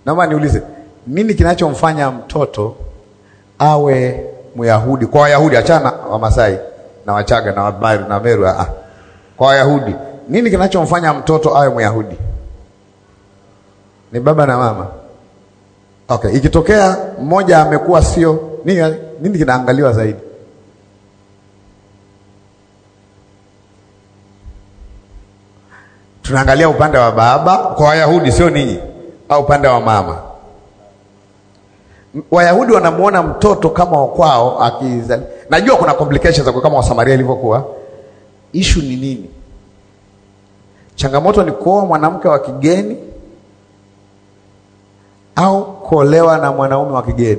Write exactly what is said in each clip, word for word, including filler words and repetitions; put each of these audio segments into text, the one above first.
Naomba niulize, nini kinachomfanya mtoto awe Myahudi? Kwa Wayahudi, achana wa Masai na Wachaga na Wameru na Meru, ah. Kwa Wayahudi, nini kinachomfanya mtoto awe Myahudi? Ni baba na mama. Okay, ikitokea mmoja amekuwa sio, nini nini kinaangaliwa zaidi? Tunaangalia upande wa baba kwa Wayahudi, sio ninyi, au upande wa mama. Wayahudi wanamuona mtoto kama kwao akizali. Najua kuna complications kwa kama wa Samaria ilivyokuwa. Issue ni nini? Changamoto ni kuoa mwanamke wa kigeni au kuolewa na mwanaume wa kigeni?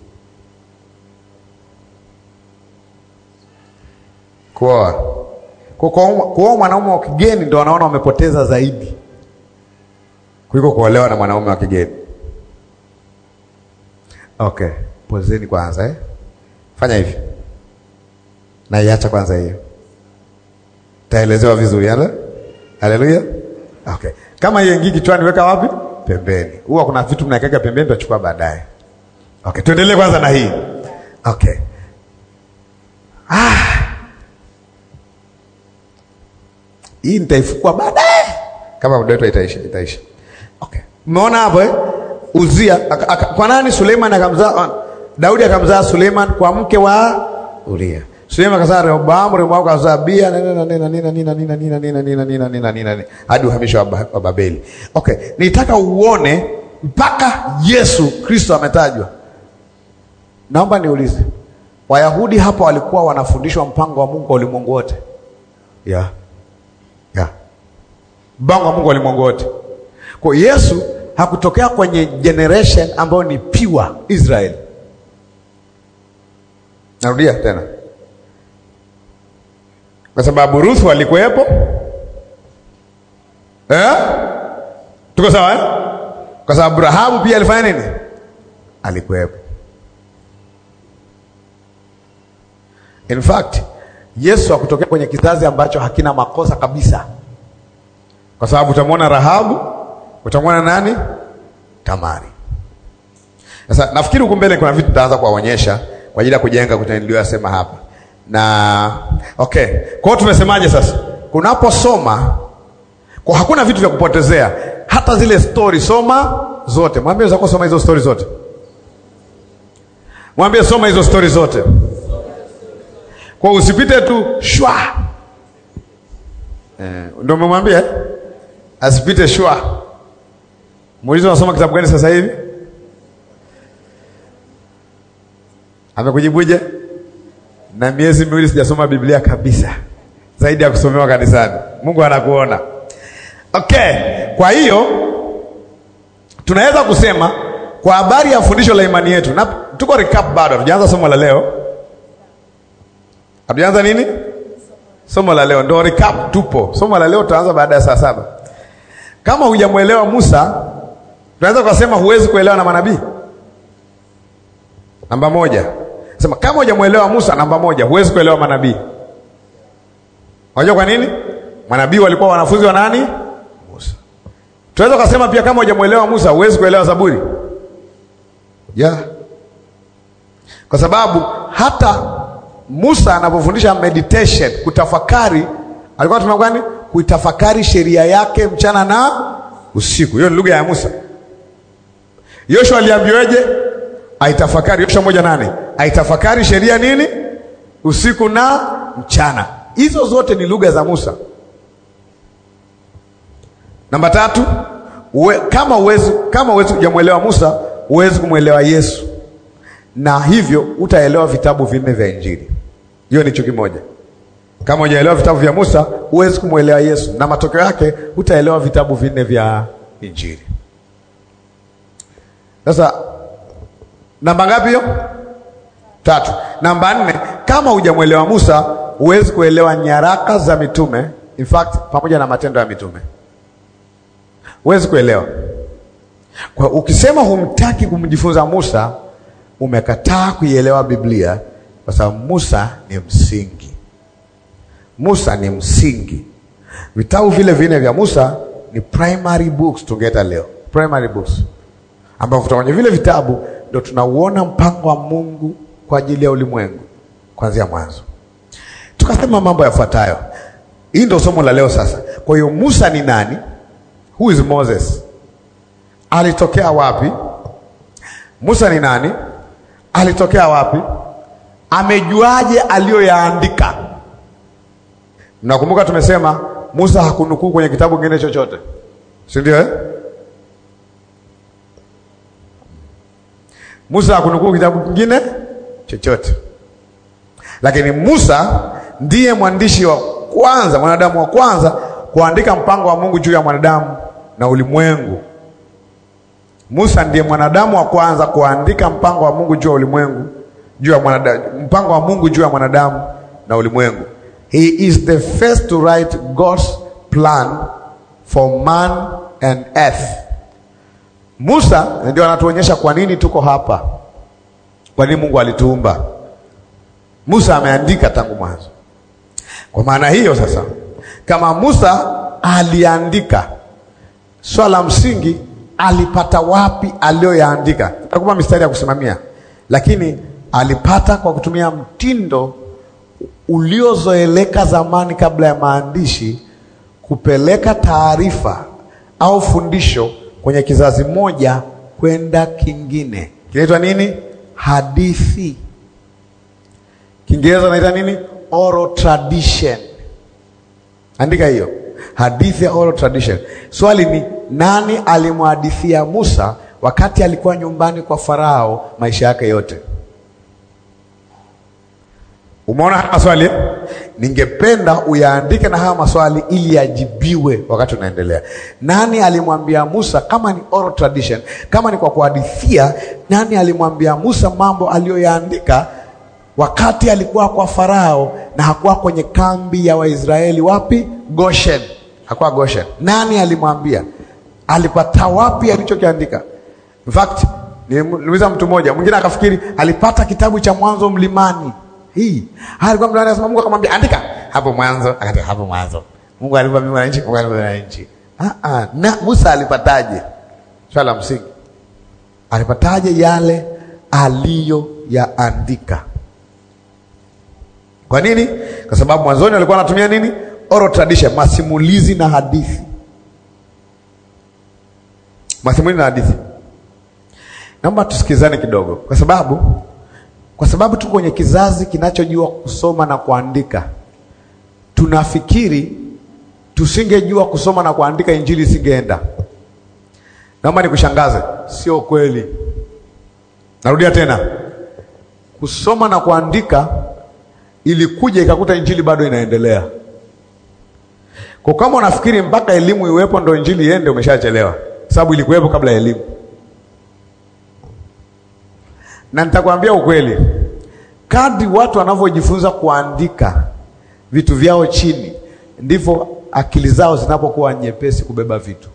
Kuoa. Kuoa mwanaume wa kigeni ndio wanaona wamepoteza zaidi kuliko kuolewa na mwanaume wa kigeni. Okay, pozeni kwanza eh. Fanya hivi. Na iacha kwanza hiyo. Taelezewa vizuri yale. Haleluya. Okay. Kama hiyo ingiki kichwani weka wapi? Pembeni. Huwa kuna vitu mnaweka pembeni tutachukua baadaye. Okay, tuendelee kwanza na hii. Okay. Ah. Hii nitaifukua baadaye. Kama muda wetu itaisha, itaisha. Okay. Umeona hapo eh? Uzia aka, aka, kwa nani Suleiman akamzaa Daudi akamzaa Suleiman kwa mke wa Uria. Suleiman akazaa Rehoboam, Rehoboam akazaa Abia na nina nina nina nina nina nina nina nina nina nina nina hadi uhamisho wa Babeli. Okay, nitaka uone mpaka Yesu Kristo ametajwa. Naomba niulize. Wayahudi hapa walikuwa wanafundishwa mpango wa Mungu kwa ulimwengu wote. Yeah. Yeah. Mpango wa Mungu kwa ulimwengu wote. Kwa Yesu hakutokea kwenye generation ambayo ni pure Israel. Narudia tena. Kwa sababu Ruth alikuwepo. Eh? Tuko sawa eh? Kwa sababu Rahabu pia alifanya nini? Alikuwepo. In fact, Yesu hakutokea kwenye kizazi ambacho hakina makosa kabisa. Kwa sababu utamwona Rahabu, utamwona nani? Tamari. Sasa nafikiri huko mbele kuna vitu tutaanza kuwaonyesha kwa ajili ya kujenga kutaendelea sema hapa. Na okay, kwa hiyo tumesemaje sasa? Kunaposoma kwa hakuna vitu vya kupotezea. Hata zile story soma zote. Mwambie zako soma hizo story zote. Mwambie soma hizo story zote. Kwa usipite tu shwa. Eh, ndio umemwambia asipite shwa. Muulize unasoma kitabu gani sasa hivi? Amekujibuje? Na miezi miwili sijasoma Biblia kabisa. Zaidi ya kusomewa kanisani. Mungu anakuona. Okay, kwa hiyo tunaweza kusema kwa habari ya fundisho la imani yetu. Na tuko recap bado. Tujaanza somo la leo. Hatujaanza nini? Somo la leo. Ndio recap tupo. Somo la leo tutaanza baada ya saa saba. Kama hujamuelewa Musa, tunaweza kusema huwezi kuelewa na manabii. Namba moja. Sema kama hujamuelewa Musa, namba moja, huwezi kuelewa manabii. Unajua kwa nini? Manabii walikuwa wanafunzi wa nani? Musa. Tunaweza kusema pia kama hujamuelewa Musa, huwezi kuelewa Zaburi. Yeah. Kwa sababu hata Musa anapofundisha meditation, kutafakari, alikuwa tuna gani? Kuitafakari sheria yake mchana na usiku. Hiyo ni lugha ya Musa. Yoshua aliambiwaje? Aitafakari. Yoshua moja nane. Aitafakari sheria nini? Usiku na mchana. Hizo zote ni lugha za Musa. Namba tatu, uwe, kama uwezi kama uwezi kujamuelewa Musa, uwezi kumuelewa Yesu. Na hivyo utaelewa vitabu vinne vya Injili. Hiyo ni chuki moja. Kama hujaelewa vitabu vya Musa, huwezi kumuelewa Yesu, na matokeo yake utaelewa vitabu vinne vya Injili. Sasa namba ngapi hiyo? Tatu. Namba nne, kama hujamuelewa Musa, huwezi kuelewa nyaraka za mitume, in fact pamoja na matendo ya mitume. Huwezi kuelewa. Kwa ukisema humtaki kumjifunza Musa, umekataa kuielewa Biblia, kwa sababu Musa ni msingi. Musa ni msingi. Vitabu vile vine vya Musa ni primary books tungeta leo. Primary books. ambapo kutoka kwenye vile vitabu ndio tunauona mpango wa Mungu kwa ajili ya ulimwengu kuanzia mwanzo. Tukasema mambo yafuatayo. Hii ndio somo la leo sasa. Kwa hiyo Musa ni nani? Who is Moses? Alitokea wapi? Musa ni nani? Alitokea wapi? Amejuaje aliyoyaandika? Mnakumbuka tumesema Musa hakunukuu kwenye kitabu kingine chochote, si ndio eh? Musa hakunukuu kitabu kingine chochote, lakini Musa ndiye mwandishi wa kwanza, mwanadamu wa kwanza kuandika mpango wa Mungu juu ya mwanadamu na ulimwengu. Musa ndiye mwanadamu wa kwanza kuandika mpango wa Mungu juu ya ulimwengu, juu ya mwanadamu, mpango wa Mungu juu ya mwanadamu na ulimwengu. He is the first to write God's plan for man and earth. Musa ndio anatuonyesha kwa nini tuko hapa, kwa nini Mungu alituumba. Musa ameandika tangu mwanzo. Kwa maana hiyo sasa, kama Musa aliandika, swala msingi, alipata wapi aliyoyaandika? Nakupa mistari ya kusimamia, lakini alipata kwa kutumia mtindo uliozoeleka zamani kabla ya maandishi, kupeleka taarifa au fundisho kwenye kizazi moja kwenda kingine. Kinaitwa nini? Hadithi. Kiingereza inaitwa nini? Oral tradition. Andika hiyo. Hadithi ya oral tradition. Swali ni, nani alimhadithia Musa wakati alikuwa nyumbani kwa Farao maisha yake yote? Umeona maswali? Ningependa uyaandike na haya maswali ili yajibiwe wakati unaendelea. Nani alimwambia Musa, kama ni oral tradition, kama ni kwa kuhadithia, nani alimwambia Musa mambo aliyoyaandika wakati alikuwa kwa Farao na hakuwa kwenye kambi ya Waisraeli? Wapi? Goshen. Hakuwa Goshen. Nani alimwambia? Alipata wapi alichokiandika? In fact, niliuliza mtu mmoja, mwingine akafikiri alipata kitabu cha Mwanzo mlimani. Hii alikuwa mtu anasema Mungu akamwambia andika hapo mwanzo, akati hapo mwanzo Mungu aliumba mbingu na nchi, Mungu aliumba nchi. Ah ah, na Musa alipataje? Swala msingi. Alipataje yale aliyoyaandika? Kwa nini? Kwa sababu mwanzoni walikuwa wanatumia nini? Oral tradition, masimulizi na hadithi. Masimulizi na hadithi. Naomba tusikizane kidogo, kwa sababu Kwa sababu tuko kwenye kizazi kinachojua kusoma na kuandika. Tunafikiri tusingejua kusoma na kuandika injili isingeenda. Naomba nikushangaze, sio kweli. Narudia tena. Kusoma na kuandika ilikuja ikakuta injili bado inaendelea. Kwa kama unafikiri mpaka elimu iwepo ndio injili iende, umeshachelewa. Sababu ilikuwepo kabla ya elimu. Na nitakwambia ukweli, kadri watu wanavyojifunza kuandika vitu vyao chini, ndivyo akili zao zinapokuwa nyepesi kubeba vitu.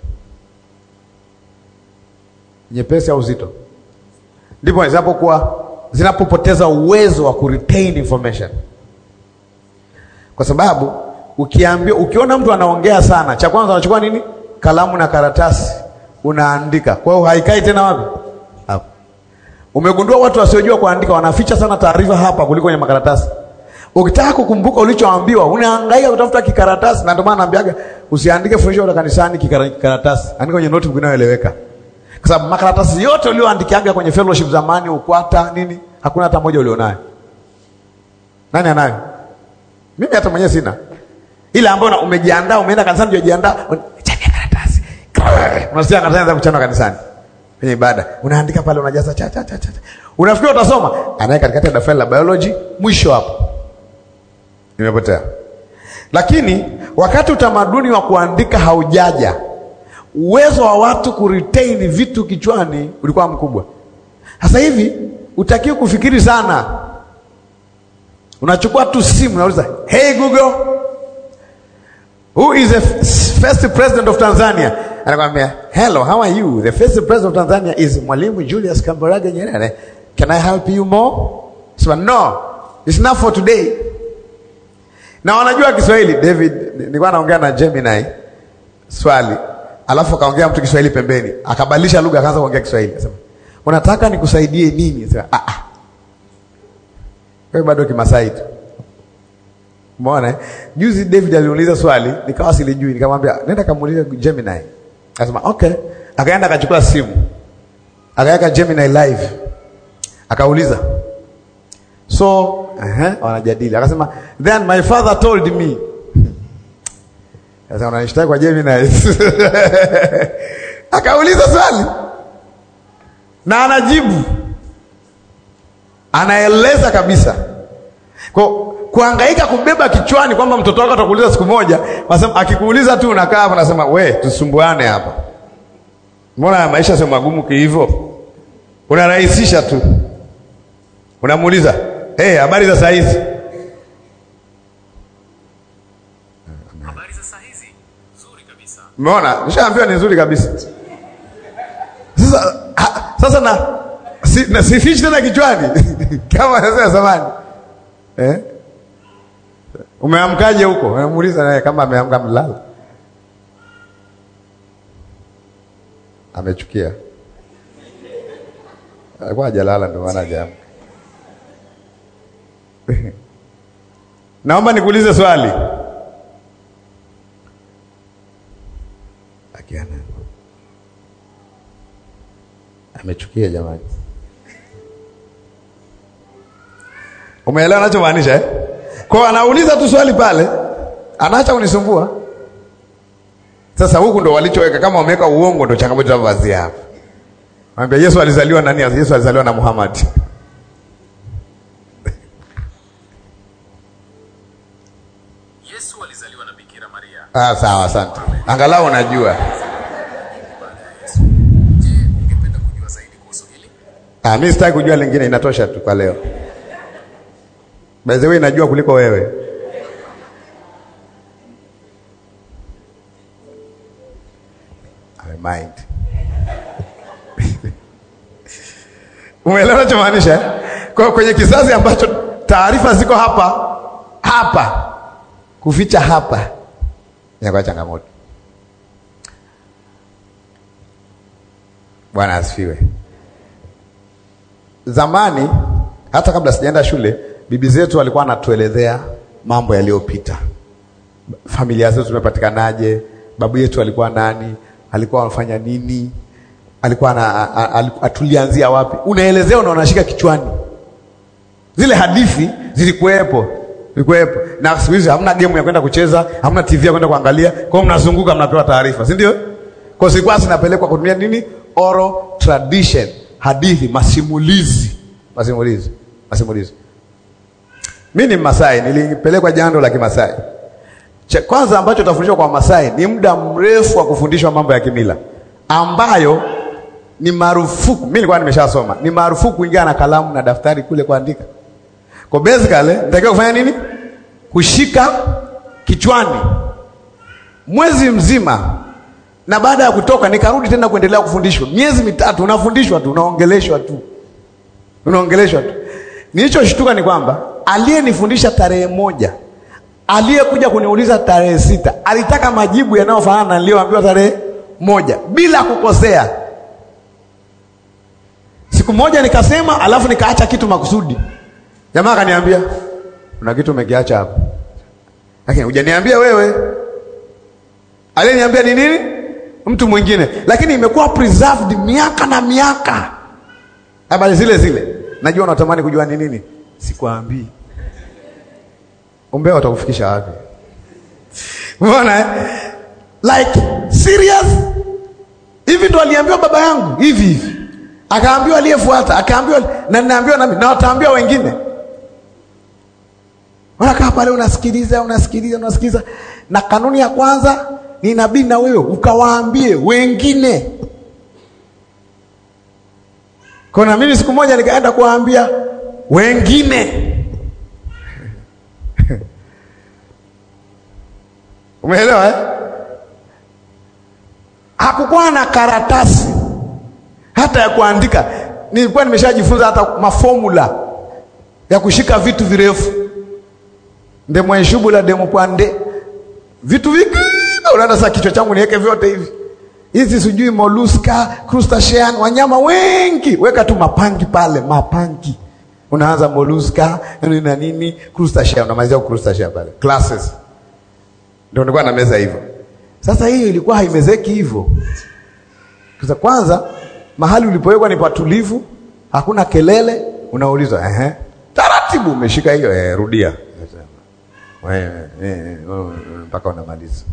Nyepesi au uzito? Ndipo zinapokuwa zinapopoteza uwezo wa kuretain information. Kwa sababu ukiambia, ukiona mtu anaongea sana, cha kwanza anachukua nini? Kalamu na karatasi, unaandika. Kwa hiyo haikai tena wapi? Hapo. Umegundua watu wasiojua kuandika wanaficha sana taarifa hapa kuliko kwenye makaratasi. Ukitaka kukumbuka ulichoambiwa, unahangaika kutafuta kikaratasi, na ndio maana naambiaga usiandike fundisho la kanisani kikaratasi. Andika kwenye notebook inayoeleweka. Kwa sababu makaratasi yote ulioandikiaga kwenye fellowship zamani, ukwata nini, hakuna hata moja ulionayo. Nani anayo? Mimi hata mwenyewe sina. Ile ambayo umejiandaa, umeenda kanisani umejiandaa, chania karatasi. Unasikia karatasi za kuchana kanisani. Kwenye ibada, unaandika pale, unajaza cha cha cha cha. Unafikiri utasoma? Anaye katikati ya daftari la biology, mwisho hapo. Nimepotea. Lakini wakati utamaduni wa kuandika haujaja, uwezo wa watu kuretain vitu kichwani ulikuwa mkubwa. Sasa hivi utakiwa kufikiri sana. Unachukua tu simu unauliza, "Hey Google, who is the first president of Tanzania?" Anakuambia, "Hello, how are you? The first president of Tanzania is Mwalimu Julius Kambarage Nyerere. Can I help you more?" So, "No, it's not for today." Na wanajua Kiswahili. David, nilikuwa naongea na Gemini swali, alafu kaongea mtu Kiswahili pembeni, akabadilisha lugha akaanza kuongea Kiswahili. Sema, unataka nikusaidie nini? Sema ah ah. Wewe bado Kimasai tu. Umeona? Juzi David aliuliza swali, nikawa silijui, nikamwambia nenda kamuulize Gemini. Akasema okay. Akaenda akachukua simu. Akaweka Gemini live. Akauliza. So, uh-huh, wanajadili. Akasema then my father told me. Sasa unanishtaki kwa Gemini. Akauliza swali. Na anajibu. Anaeleza kabisa. Kwa kuhangaika kubeba kichwani kwamba mtoto wako atakuuliza siku moja, wasema akikuuliza tu unakaa hapo unasema we tusumbuane hapa. Mbona maisha sio magumu hivyo? Unarahisisha tu. Unamuuliza, "Eh, hey, habari za saa hizi?" Habari za saa hizi? Nzuri kabisa. Umeona? Nishaambiwa ni nzuri kabisa. Sasa ha, sasa na si, na sifichi tena kichwani kama sasa zamani. Eh? Umeamkaje huko? Unamuuliza naye kama ameamka mlala. Amechukia. Alikuwa hajalala ndio maana hajaamka. Naomba nikuulize swali. Akiana. Amechukia jamani. Umeelewa anachomaanisha eh? Kwa anauliza tu swali pale, anaacha kunisumbua. Sasa huku ndo walichoweka, kama wameweka uongo ndo changamoto za vazi hapa. Mwambie Yesu alizaliwa na nani? Yesu alizaliwa na Muhammad. Yesu alizaliwa na Bikira Maria. Ah, sawa, asante. Angalau unajua. Je, ungependa kujua zaidi kuhusu hili? Ah, mimi sitaki kujua lingine, inatosha tu kwa leo. By the way, najua kuliko wewe. I mind. Umeelewa nachomaanisha? Kwa kwenye kizazi ambacho taarifa ziko hapa hapa, kuficha hapa inakuwa changamoto. Bwana asifiwe. Zamani hata kabla sijaenda shule, bibi zetu walikuwa wanatuelezea mambo yaliyopita. Familia zetu tumepatikanaje, babu yetu alikuwa nani, alikuwa anafanya nini, alikuwa na atulianzia wapi. Unaelezea na unashika kichwani. Zile hadithi zilikuwepo, zilikuwepo. Na siku hizi hamna game ya kwenda kucheza, hamna T V ya kwenda kuangalia, kwa hiyo mnazunguka mnapewa taarifa, si ndio? Kwa siku hizi zinapelekwa kutumia nini? Oral tradition, hadithi, masimulizi, masimulizi, masimulizi. Mimi ni Masai, nilipelekwa jando la Kimasai. Cha kwanza ambacho utafundishwa kwa Masai ni muda mrefu wa kufundishwa mambo ya kimila ambayo ni marufuku. Mimi nilikuwa nimeshasoma. Ni marufuku kuingia na kalamu na daftari kule kuandika. Kwa basically nitakiwa kufanya nini? Kushika kichwani mwezi mzima. Na baada ya kutoka nikarudi tena kuendelea kufundishwa. Miezi mitatu unafundishwa tu, unaongeleshwa tu. Unaongeleshwa tu. Nilichoshtuka ni kwamba aliyenifundisha tarehe moja, aliyekuja kuniuliza tarehe sita, alitaka majibu yanayofanana na niliyoambiwa tarehe moja bila kukosea. Siku moja nikasema alafu nikaacha kitu makusudi. Jamaa akaniambia, "Kuna kitu umekiacha hapo." Lakini hujaniambia wewe. Aliyeniambia ni nini? Mtu mwingine. Lakini imekuwa preserved miaka na miaka. Habari zile zile. Najua unatamani kujua ni nini. Sikuambii. Umbea utakufikisha wapi? Umeona eh? Like serious? Hivi ndo aliambiwa baba yangu, hivi hivi. Akaambiwa aliyefuata, akaambiwa na ninaambiwa na mimi, na wataambiwa wengine. Unakaa pale unasikiliza, unasikiliza, unasikiliza. Na kanuni ya kwanza ni inabidi na wewe ukawaambie wengine. Kuna mimi siku moja nikaenda kuwaambia wengine. Umeelewa eh? Hakukuwa na karatasi hata ya kuandika. Nilikuwa nimeshajifunza hata maformula ya kushika vitu virefu. Ndemo eshubula demo pande. Vitu vingi. Unaenda sasa kichwa changu niweke vyote hivi. hizi sijui molluska, crustacean, wanyama wengi, weka tu mapangi pale, mapangi. Unaanza molluska na nini, crustacean, unamalizia crustacean pale. Classes. Ndio nilikuwa na meza hivyo. Sasa hiyo ilikuwa haimezeki hivyo. Kwa kwanza mahali ulipowekwa ni patulivu, hakuna kelele, unaulizwa ehe. Taratibu umeshika hiyo, eh, rudia. Wewe eh mpaka unamaliza.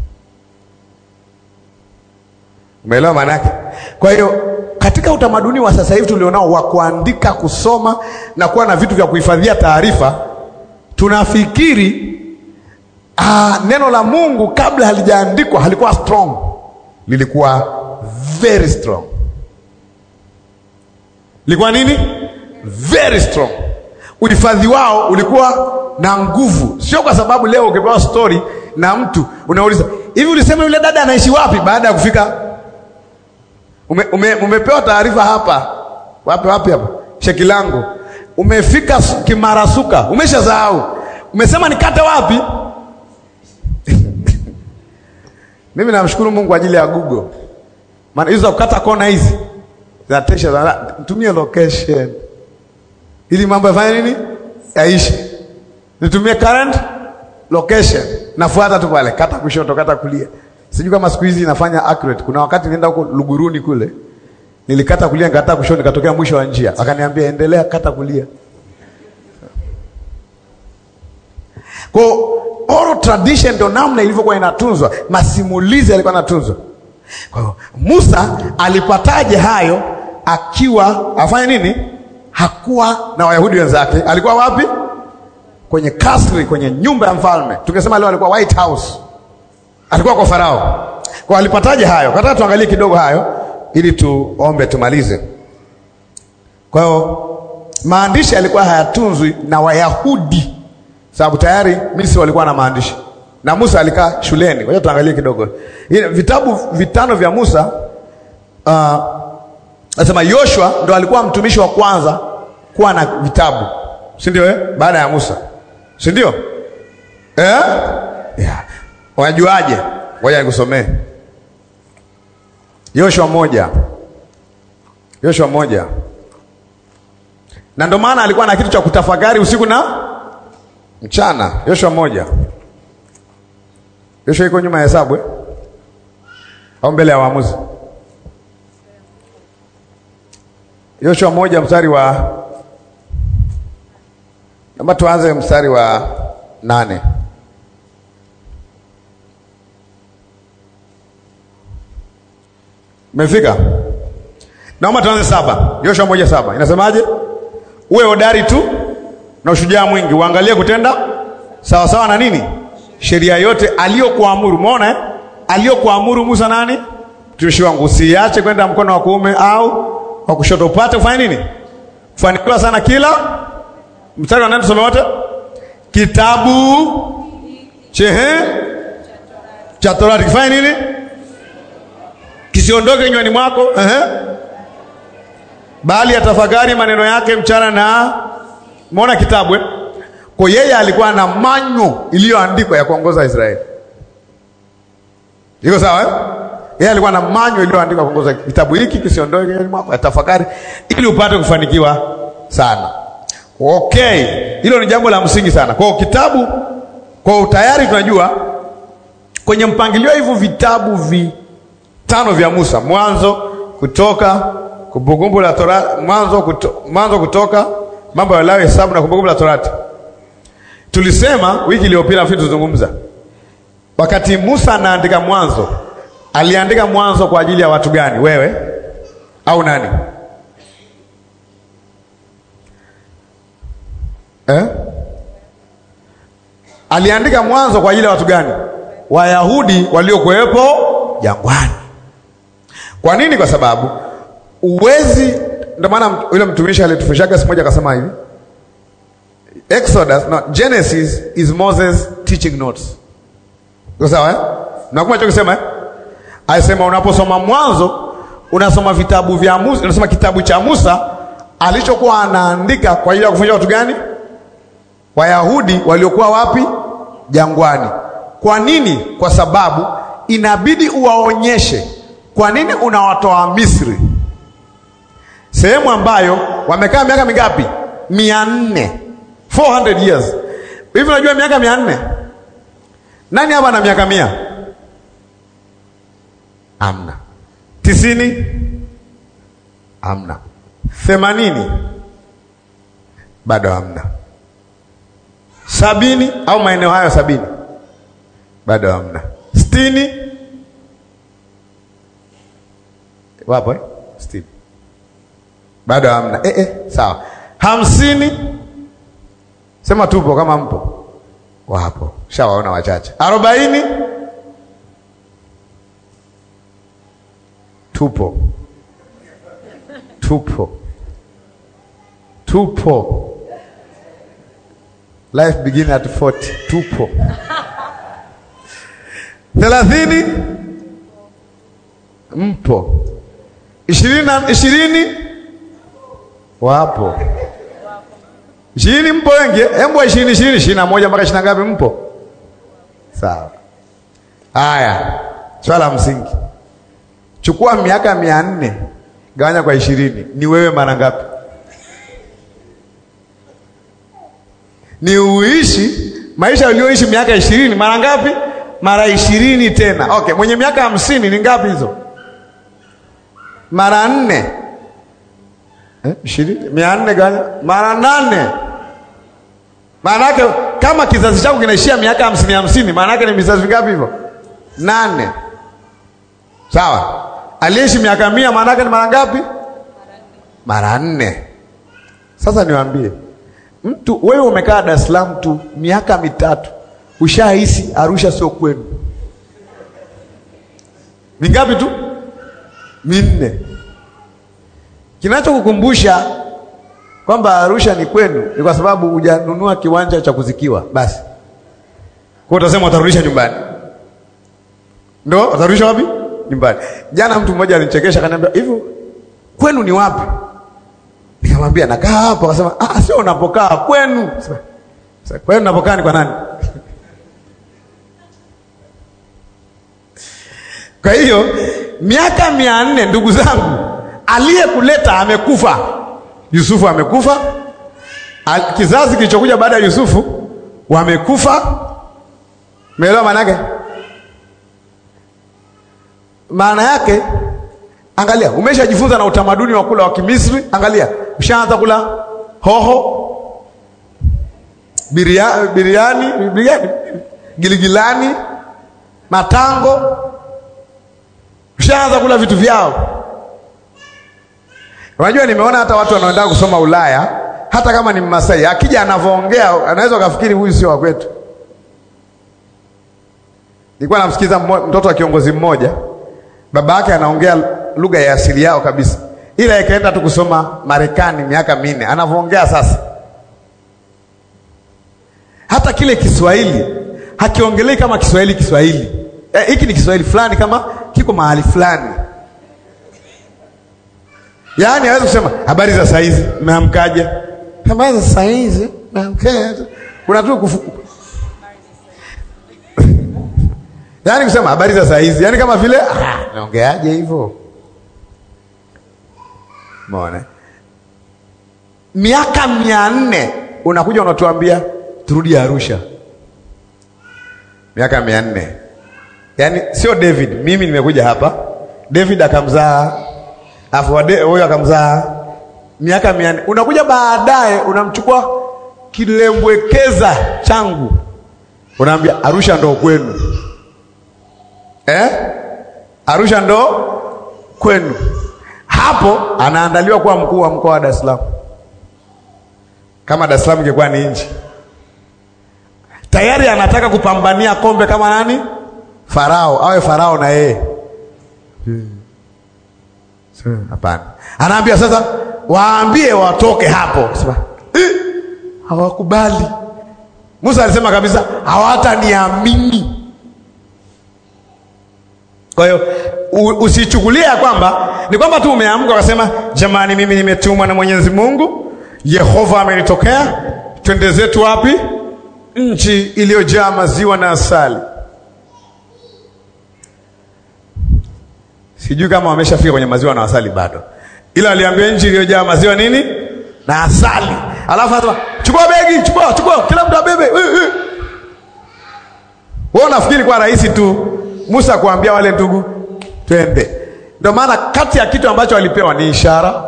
Umeelewa maana yake? Kwa hiyo katika utamaduni wa sasa hivi tulionao wa kuandika, kusoma na kuwa na vitu vya kuhifadhia taarifa, tunafikiri ah, neno la Mungu kabla halijaandikwa halikuwa strong. Lilikuwa very strong. Lilikuwa nini? Very strong. Uhifadhi wao ulikuwa na nguvu. Sio kwa sababu leo ukipewa story na mtu unauliza, hivi ulisema yule dada anaishi wapi baada ya kufika? Ume, ume, umepewa taarifa hapa. Wapi wapi hapa? Shekilango. Umefika Kimarasuka, umeshasahau. Umesema nikate wapi? Mimi namshukuru Mungu kwa ajili ya Google. Maana hizo kukata kona hizi zinatesha, tumie location. Ili mambo yafanye nini? Yaishi. Nitumie current location. Nafuata tu pale, kata kushoto, kata kulia. Sijui kama siku hizi inafanya accurate. Kuna wakati nenda huko Luguruni kule, nilikata kulia, nikata kushoto, nikatokea mwisho wa njia. Akaniambia endelea kata kulia. Kwa oral tradition ndio namna ilivyokuwa inatunzwa, masimulizi yalikuwa yanatunzwa. Kwa hiyo Musa alipataje hayo akiwa afanye nini? Hakuwa na Wayahudi wenzake. Alikuwa wapi? Kwenye kasri, kwenye nyumba ya mfalme. Tungesema leo alikuwa White House. Alikuwa kwa Farao. Kwa alipataje hayo? Kataka tuangalie kidogo hayo ili tuombe tumalize. Kwa hiyo maandishi yalikuwa hayatunzwi na Wayahudi, sababu tayari Misri walikuwa na maandishi. Na Musa alikaa shuleni. Ngoja tuangalie kidogo. Vitabu vitano vya Musa, uh, nasema Yoshua ndo alikuwa mtumishi wa kwanza kuwa na vitabu. Si ndio eh? Baada ya Musa. Si ndio? Eh? Yeah. Unajuaje? Ngoja nikusomee. Yoshua moja. Yoshua moja. Na ndio maana alikuwa na kitu cha kutafakari usiku na mchana. Yoshua moja. Yoshua iko nyuma ya Hesabu eh? Au mbele ya Waamuzi? Yoshua moja mstari wa Namba tuanze mstari wa nane. Umefika? Naomba tuanze saba. Yoshua moja saba. Inasemaje? Uwe hodari tu na ushujaa mwingi, uangalie kutenda sawa sawa na nini? Sheria yote aliyokuamuru. Umeona eh? Aliyokuamuru Musa nani? Mtumishi wangu, usiache kwenda mkono wa kuume au wa kushoto, upate ufanye nini? Kufanikiwa sana kila. Mstari wa nane tusome wote. Kitabu chehe cha Torati kifanye nini? Kisiondoke kinywani mwako, ehe. Bali atafakari maneno yake mchana na muona kitabu eh? Kwa yeye alikuwa na manyo iliyoandikwa ya kuongoza Israeli. Iko sawa eh? Yeye alikuwa na manyo iliyoandikwa kuongoza kitabu hiki, kisiondoke kinywani mwako, atafakari ili upate kufanikiwa sana. Okay, hilo ni jambo la msingi sana. Kwa kitabu, kwa utayari tunajua kwenye mpangilio hivyo vitabu vitano vya Musa, Mwanzo, Kutoka, Kumbukumbu la Torati, Mwanzo, kuto, Mwanzo, Kutoka, Mambo ya Lawi, Hesabu na Kumbukumbu la Torati. Tulisema wiki iliyopita mfano tuzungumza. Wakati Musa anaandika Mwanzo, aliandika Mwanzo kwa ajili ya watu gani? Wewe au nani? Eh? Aliandika Mwanzo kwa ajili ya watu gani? Wayahudi waliokuwepo jangwani. Kwa nini? Kwa sababu uwezi, ndio maana yule mtumishi alitufundisha siku moja akasema hivi, Exodus, no, Genesis is Moses teaching notes. Kwa sawa eh? Na kuma chokisema eh? Alisema unaposoma Mwanzo unasoma vitabu vya Musa, unasoma kitabu cha Musa alichokuwa anaandika kwa ajili ya kufundisha watu gani? Wayahudi waliokuwa wapi? Jangwani. Kwa nini? Kwa sababu inabidi uwaonyeshe Kwa nini unawatoa Misri, sehemu ambayo wamekaa miaka mingapi? mia nne, four hundred years. Hivi unajua miaka mia nne? Nani hapa na miaka mia? Amna. Tisini? Amna. Themanini? Bado amna. Sabini au maeneo hayo sabini? Bado amna. Sitini? Wapo eh? Sitini. Bado amna. Eh eh, sawa. Hamsini? Sema tupo kama mpo. Wapo. Shawaona wachache. Arobaini? Tupo. Tupo. Tupo. Life begin at forty. Tupo. Thelathini? Mpo. Ishirini na ishirini? Wapo. Ishirini mpo wengi? Embo ishirini ishirini ishirini na moja mpaka ishirini na ngapi mpo? Sawa. Haya, swala msingi. Chukua miaka mia nne gawanya kwa ishirini, ni wewe mara ngapi? Ni uishi maisha ulioishi miaka ishirini mara ngapi? Mara ishirini tena. Okay, mwenye miaka hamsini ni ngapi hizo? Mara nne. Eh, ishirini, mia nne gawanya mara nane. Maana yake kama kizazi chako kinaishia miaka hamsini hamsini, maana yake ni vizazi vingapi hivyo? Nane. Sawa. Aliishi miaka mia, maana yake ni mara ngapi? Mara nne. Sasa niwaambie, mtu wewe umekaa Dar es Salaam tu miaka mitatu, ushahisi Arusha sio kwenu. Mingapi tu? Minne. Kinachokukumbusha kwamba Arusha ni kwenu ni kwa sababu hujanunua kiwanja cha kuzikiwa. Basi kwa utasema utarudisha nyumbani. Ndio, utarudisha wapi? Nyumbani. Jana mtu mmoja alinichekesha akaniambia, "Hivi kwenu ni wapi?" Nikamwambia, "Nakaa hapa." Akasema, "Ah, sio unapokaa kwenu." Sasa kwenu unapokaa ni kwa nani? Kwa hiyo miaka mia nne, ndugu zangu, aliyekuleta amekufa. Yusufu amekufa. Al, kizazi kilichokuja baada ya Yusufu wamekufa. Umeelewa maana yake? Maana yake, angalia, umeshajifunza na utamaduni wa kula wa Kimisri. Angalia, ushaanza kula hoho, biriani, biriani, biriani, giligilani, matango. Ushaanza kula vitu vyao. Unajua, nimeona hata watu wanaoenda kusoma Ulaya, hata kama ni Mmasai, akija anavoongea anaweza kufikiri huyu sio wa kwetu. Nilikuwa namsikiza mtoto wa kiongozi mmoja, baba yake anaongea lugha ya asili yao kabisa, ila ikaenda tu kusoma Marekani miaka minne, anavoongea sasa. Hata kile Kiswahili hakiongelei kama Kiswahili Kiswahili. Eh, hiki ni Kiswahili fulani kama kiko mahali fulani. Yaani hawezi kusema habari za saizi, mmeamkaje? Habari za saizi, mmeamkaje? Kuna tu kufu... Yaani kusema habari za saizi, yaani kama vile ah, naongeaje hivyo? Umeona? Miaka mia nne unakuja unatuambia turudi Arusha. Miaka mia nne. Yaani sio David, mimi nimekuja hapa. David akamzaa, afu huyo akamzaa miaka mia nne. Unakuja baadaye unamchukua kilembwekeza changu, unaambia Arusha ndo kwenu. Eh? Arusha ndo kwenu. Hapo anaandaliwa kuwa mkuu wa mkoa wa Dar es Salaam. Kama Dar es Salaam ingekuwa ni nchi, tayari anataka kupambania kombe kama nani? Farao, awe Farao na yeye. Hapana. Anaambia sasa waambie watoke hapo. Sema, eh, hawakubali. Musa alisema kabisa hawataniamini. Kwa hiyo usichukulia kwamba ni kwamba tu umeamka ukasema jamani, mimi nimetumwa na Mwenyezi Mungu, Yehova amenitokea, twende zetu wapi? Nchi iliyojaa maziwa na asali. Sijui kama wameshafika kwenye maziwa na asali bado. Ila aliambia nchi iliyojaa maziwa nini? Na asali. Alafu hata chukua begi, chukua, chukua, kila mtu abebe. Wao nafikiri kwa rahisi tu Musa kuambia wale ndugu twende. Ndio maana kati ya kitu ambacho walipewa ni ishara,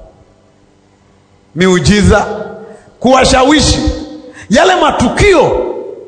miujiza, kuwashawishi. Yale matukio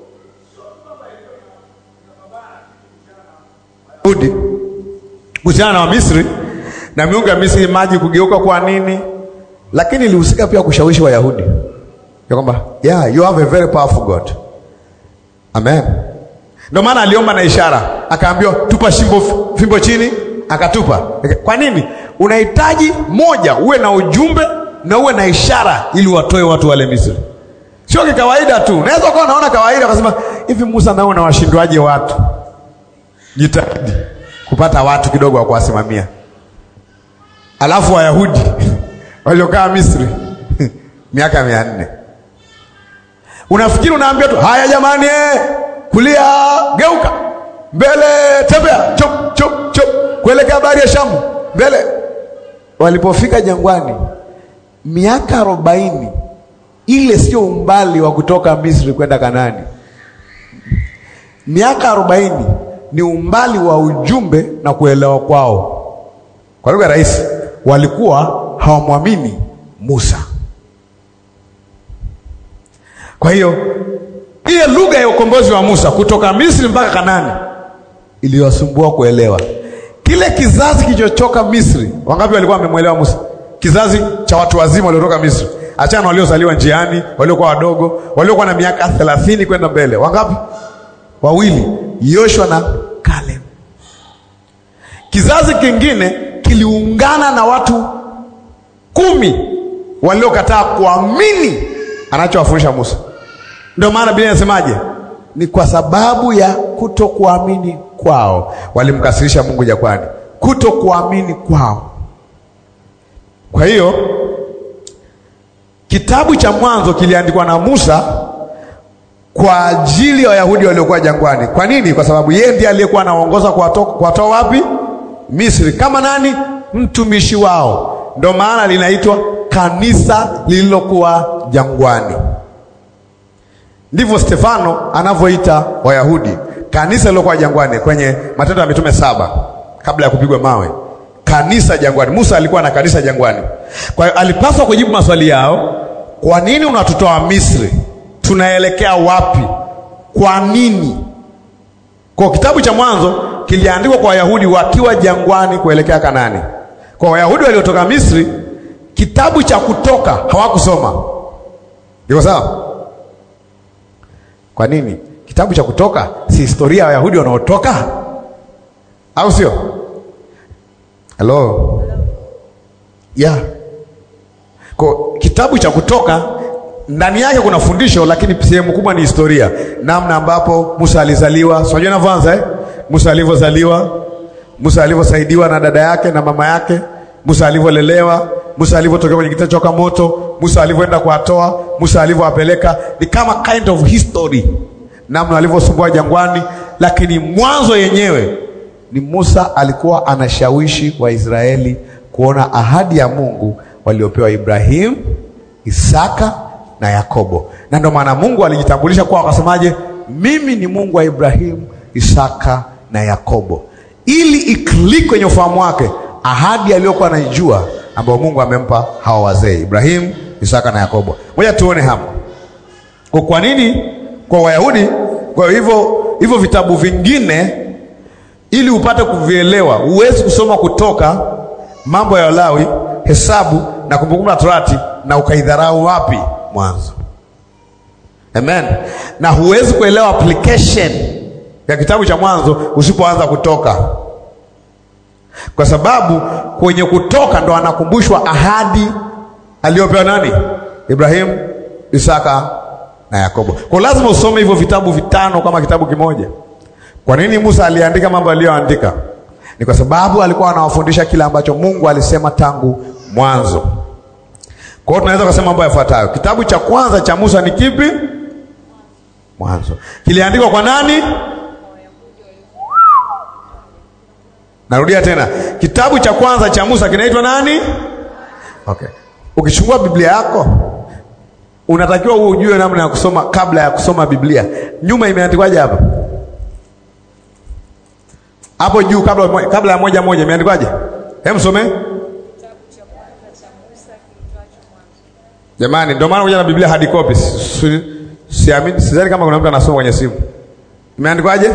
Udi kuhusiana na Misri na miungu ya Misri, maji kugeuka kwa nini, lakini ilihusika pia kushawishi Wayahudi ya kwamba yeah, you have a very powerful God. Amen. Ndio maana aliomba na ishara, akaambiwa tupa shimbo fimbo chini, akatupa. Kwa nini? Unahitaji moja, uwe na ujumbe na uwe na ishara ili watoe watu wale Misri. Sio kawaida tu. Unaweza kuwa unaona kawaida ukasema hivi Musa nao na washindwaje watu? Jitahidi kupata watu kidogo wa kuwasimamia. Alafu Wayahudi waliokaa Misri miaka mia nne. Unafikiri unaambia tu haya jamani eh, kulia geuka, mbele tembea, chop chop chop kuelekea bahari ya Shamu, mbele. Walipofika jangwani miaka arobaini, ile sio umbali wa kutoka Misri kwenda Kanaani. Miaka arobaini ni umbali wa ujumbe na kuelewa kwao. Kwa lugha rahisi, walikuwa hawamwamini Musa. Kwa hiyo ile lugha ya ukombozi wa Musa kutoka Misri mpaka Kanaani iliwasumbua kuelewa. Kile kizazi kilichotoka Misri, wangapi walikuwa wamemuelewa Musa? Kizazi cha watu wazima waliotoka Misri. Achana na waliozaliwa njiani, waliokuwa wadogo, waliokuwa na miaka thelathini kwenda mbele. Wangapi? Wawili, Yoshua na Caleb. Kizazi kingine kiliungana na watu kumi waliokataa kuamini anachowafundisha Musa. Ndio maana Biblia inasemaje? Ni kwa sababu ya kutokuamini kwao walimkasirisha Mungu jangwani. Kutokuamini kwao. Kwa hiyo kitabu cha Mwanzo kiliandikwa na Musa kwa ajili ya Wayahudi waliokuwa jangwani. Kwa nini? Kwa sababu yeye ndiye aliyekuwa anaongoza kuwatoa wapi? Misri. Kama nani? Mtumishi wao. Ndio maana linaitwa kanisa lililokuwa jangwani. Ndivyo Stefano anavyoita Wayahudi, kanisa lilokuwa jangwani kwenye Matendo ya Mitume saba kabla ya kupigwa mawe. Kanisa jangwani. Musa alikuwa na kanisa jangwani. Kwa hiyo alipaswa kujibu maswali yao. Kwa nini unatutoa Misri? Tunaelekea wapi? Kwa nini? Kwa kitabu cha Mwanzo kiliandikwa kwa Wayahudi wakiwa jangwani kuelekea Kanaani. Kwa Wayahudi waliotoka Misri, kitabu cha Kutoka hawakusoma. Iko sawa? Kwa nini? Kitabu cha Kutoka si historia ya Wayahudi wanaotoka? Au sio? Hello. Yeah. Kwa kitabu cha Kutoka ndani yake kuna fundisho, lakini sehemu kubwa ni historia. Namna ambapo Musa alizaliwa. Sio unajua navyoanza eh? Musa alivyozaliwa, Musa alivyosaidiwa na dada yake na mama yake, Musa alivyolelewa, Musa alivyotokea kwenye kiti cha moto, Musa alivyoenda kuwatoa, Musa alivyowapeleka. Ni kama kind of history. Namna alivyosumbua jangwani, lakini mwanzo yenyewe ni Musa alikuwa anashawishi Waisraeli kuona ahadi ya Mungu waliopewa Ibrahim, Isaka na Yakobo. Na ndio maana Mungu alijitambulisha kwao akasemaje? Mimi ni Mungu wa Ibrahim, Isaka na Yakobo. Ili iklik kwenye ufahamu wake ahadi aliyokuwa anaijua ambayo Mungu amempa hawa wazee Ibrahim, Isaka na Yakobo. Ngoja tuone hapo. Kwa kwa nini kwa Wayahudi? Kwa hivyo hivyo vitabu vingine ili upate kuvielewa, huwezi kusoma Kutoka, Mambo ya Lawi, Hesabu na Kumbukumbu la Torati na ukaidharau wapi? Mwanzo. Amen. Na huwezi kuelewa application ya kitabu cha Mwanzo usipoanza Kutoka. Kwa sababu kwenye Kutoka ndo anakumbushwa ahadi aliyopewa nani? Ibrahim, Isaka na Yakobo. Kwa lazima usome hivyo vitabu vitano kama kitabu kimoja. Kwa nini Musa aliandika mambo aliyoandika? Ni kwa sababu alikuwa anawafundisha kila ambacho Mungu alisema tangu mwanzo. Kwa hiyo tunaweza kusema mambo yafuatayo. Kitabu cha kwanza cha Musa ni kipi? Mwanzo. Kiliandikwa kwa nani? Narudia tena. Kitabu cha kwanza cha Musa kinaitwa nani? Okay. Ukichukua Biblia yako, unatakiwa ujue namna ya kusoma kabla ya kusoma Biblia. Nyuma imeandikwaje hapa? Hapo juu kabla kabla ya moja moja imeandikwaje? Hem, some. Kitabu cha kwanza cha Musa kiitwacho Mwanzo. Jamani, ndio maana unaja na Biblia hard copy. Siamini, sidhani kama kuna mtu anasoma kwenye simu. Imeandikwaje?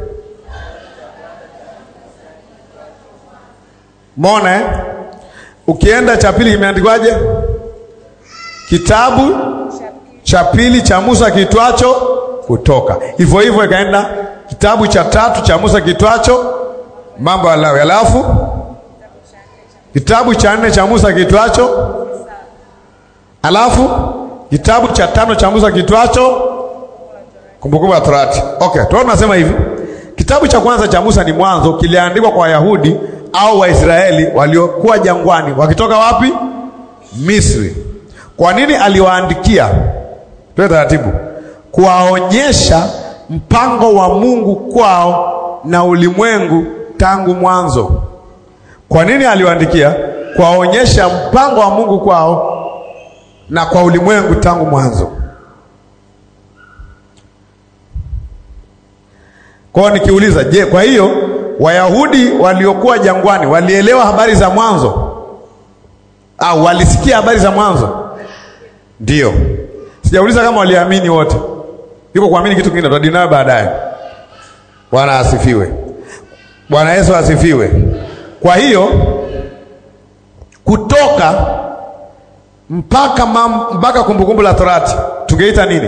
Mbona eh? Ukienda cha pili imeandikwaje? Kitabu cha pili cha Musa kiitwacho Kutoka. Hivyo hivyo ikaenda kitabu cha tatu cha Musa kiitwacho Mambo ya Lawi. Alafu kitabu cha nne cha Musa kiitwacho, alafu kitabu cha tano cha Musa kiitwacho Kumbukumbu la Torati. Okay, tunaona nasema hivi. Kitabu cha kwanza cha Musa ni Mwanzo, kiliandikwa kwa Wayahudi au Waisraeli waliokuwa jangwani wakitoka wapi? Misri. Kwa nini aliwaandikia? Tuwe taratibu. Kuwaonyesha mpango wa Mungu kwao na ulimwengu tangu mwanzo. Kwa nini aliwaandikia? Kuwaonyesha mpango wa Mungu kwao na kwa ulimwengu tangu mwanzo. Kwa nikiuliza, je, kwa hiyo Wayahudi waliokuwa jangwani walielewa habari za mwanzo? Au walisikia habari za mwanzo? Ndio. Sijauliza kama waliamini wote. Yuko kuamini kitu kingine tutadina baadaye. Bwana asifiwe. Bwana Yesu asifiwe. Kwa hiyo Kutoka mpaka mam, mpaka Kumbukumbu la Torati tungeita nini?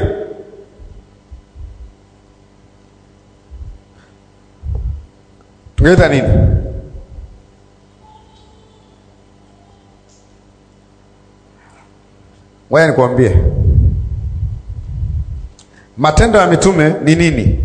Tungeita nini? Ngoja nikwambie. Matendo ya Mitume ni nini?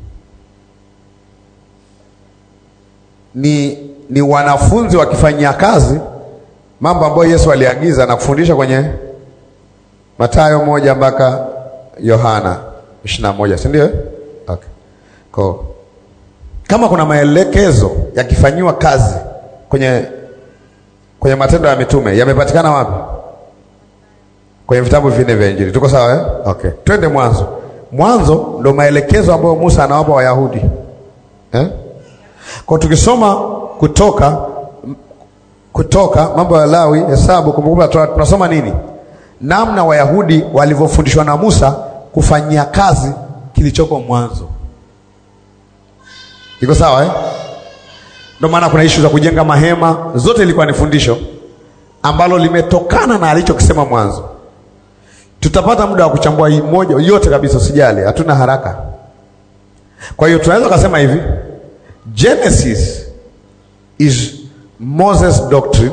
Ni ni wanafunzi wakifanyia kazi mambo ambayo Yesu aliagiza na kufundisha kwenye Mathayo moja mpaka Yohana ishirini na moja, si ndio? Okay. Kwa kama kuna maelekezo yakifanywa kazi kwenye kwenye Matendo ya Mitume, yamepatikana wapi? Kwenye vitabu vinne vya Injili. Tuko sawa eh? Okay. Twende Mwanzo. Mwanzo ndo maelekezo ambayo Musa anawapa Wayahudi. Eh? Kwa tukisoma kutoka kutoka Mambo ya Lawi, Hesabu, Kumbukumbu la Torati, tunasoma nini? Namna Wayahudi walivyofundishwa na Musa kufanyia kazi kilichoko Mwanzo. Iko sawa eh? Ndio maana kuna issue za kujenga mahema, zote ilikuwa ni fundisho ambalo limetokana na alichokisema Mwanzo. Tutapata muda wa kuchambua hii moja yote kabisa, usijali, hatuna haraka. Kwa hiyo tunaweza kusema hivi, Genesis is Moses doctrine.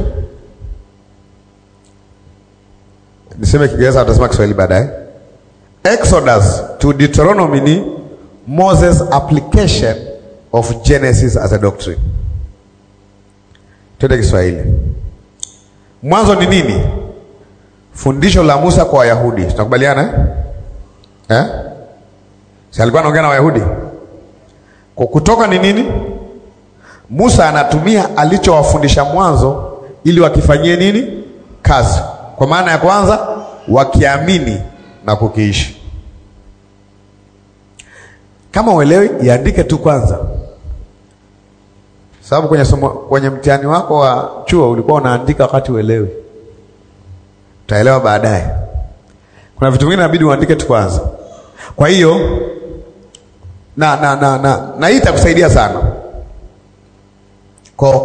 Niseme Kiingereza, tutasema Kiswahili baadaye. Exodus to Deuteronomy ni Moses application of Genesis as a doctrine. Tuende Kiswahili. Mwanzo ni nini? Fundisho la Musa kwa Wayahudi. Tunakubaliana eh? Eh? Si alikuwa anaongea na Wayahudi? Kwa Kutoka ni nini? Musa anatumia alichowafundisha Mwanzo ili wakifanyie nini? Kazi. Kwa maana ya kwanza, wakiamini na kukiishi. Kama uelewi, iandike tu kwanza. Sababu kwenye somo, kwenye mtihani wako wa chuo ulikuwa unaandika wakati uelewi. Utaelewa baadaye. Kuna vitu vingine inabidi uandike tu kwanza. Kwa hiyo na na na na, na hii itakusaidia sana. Kwa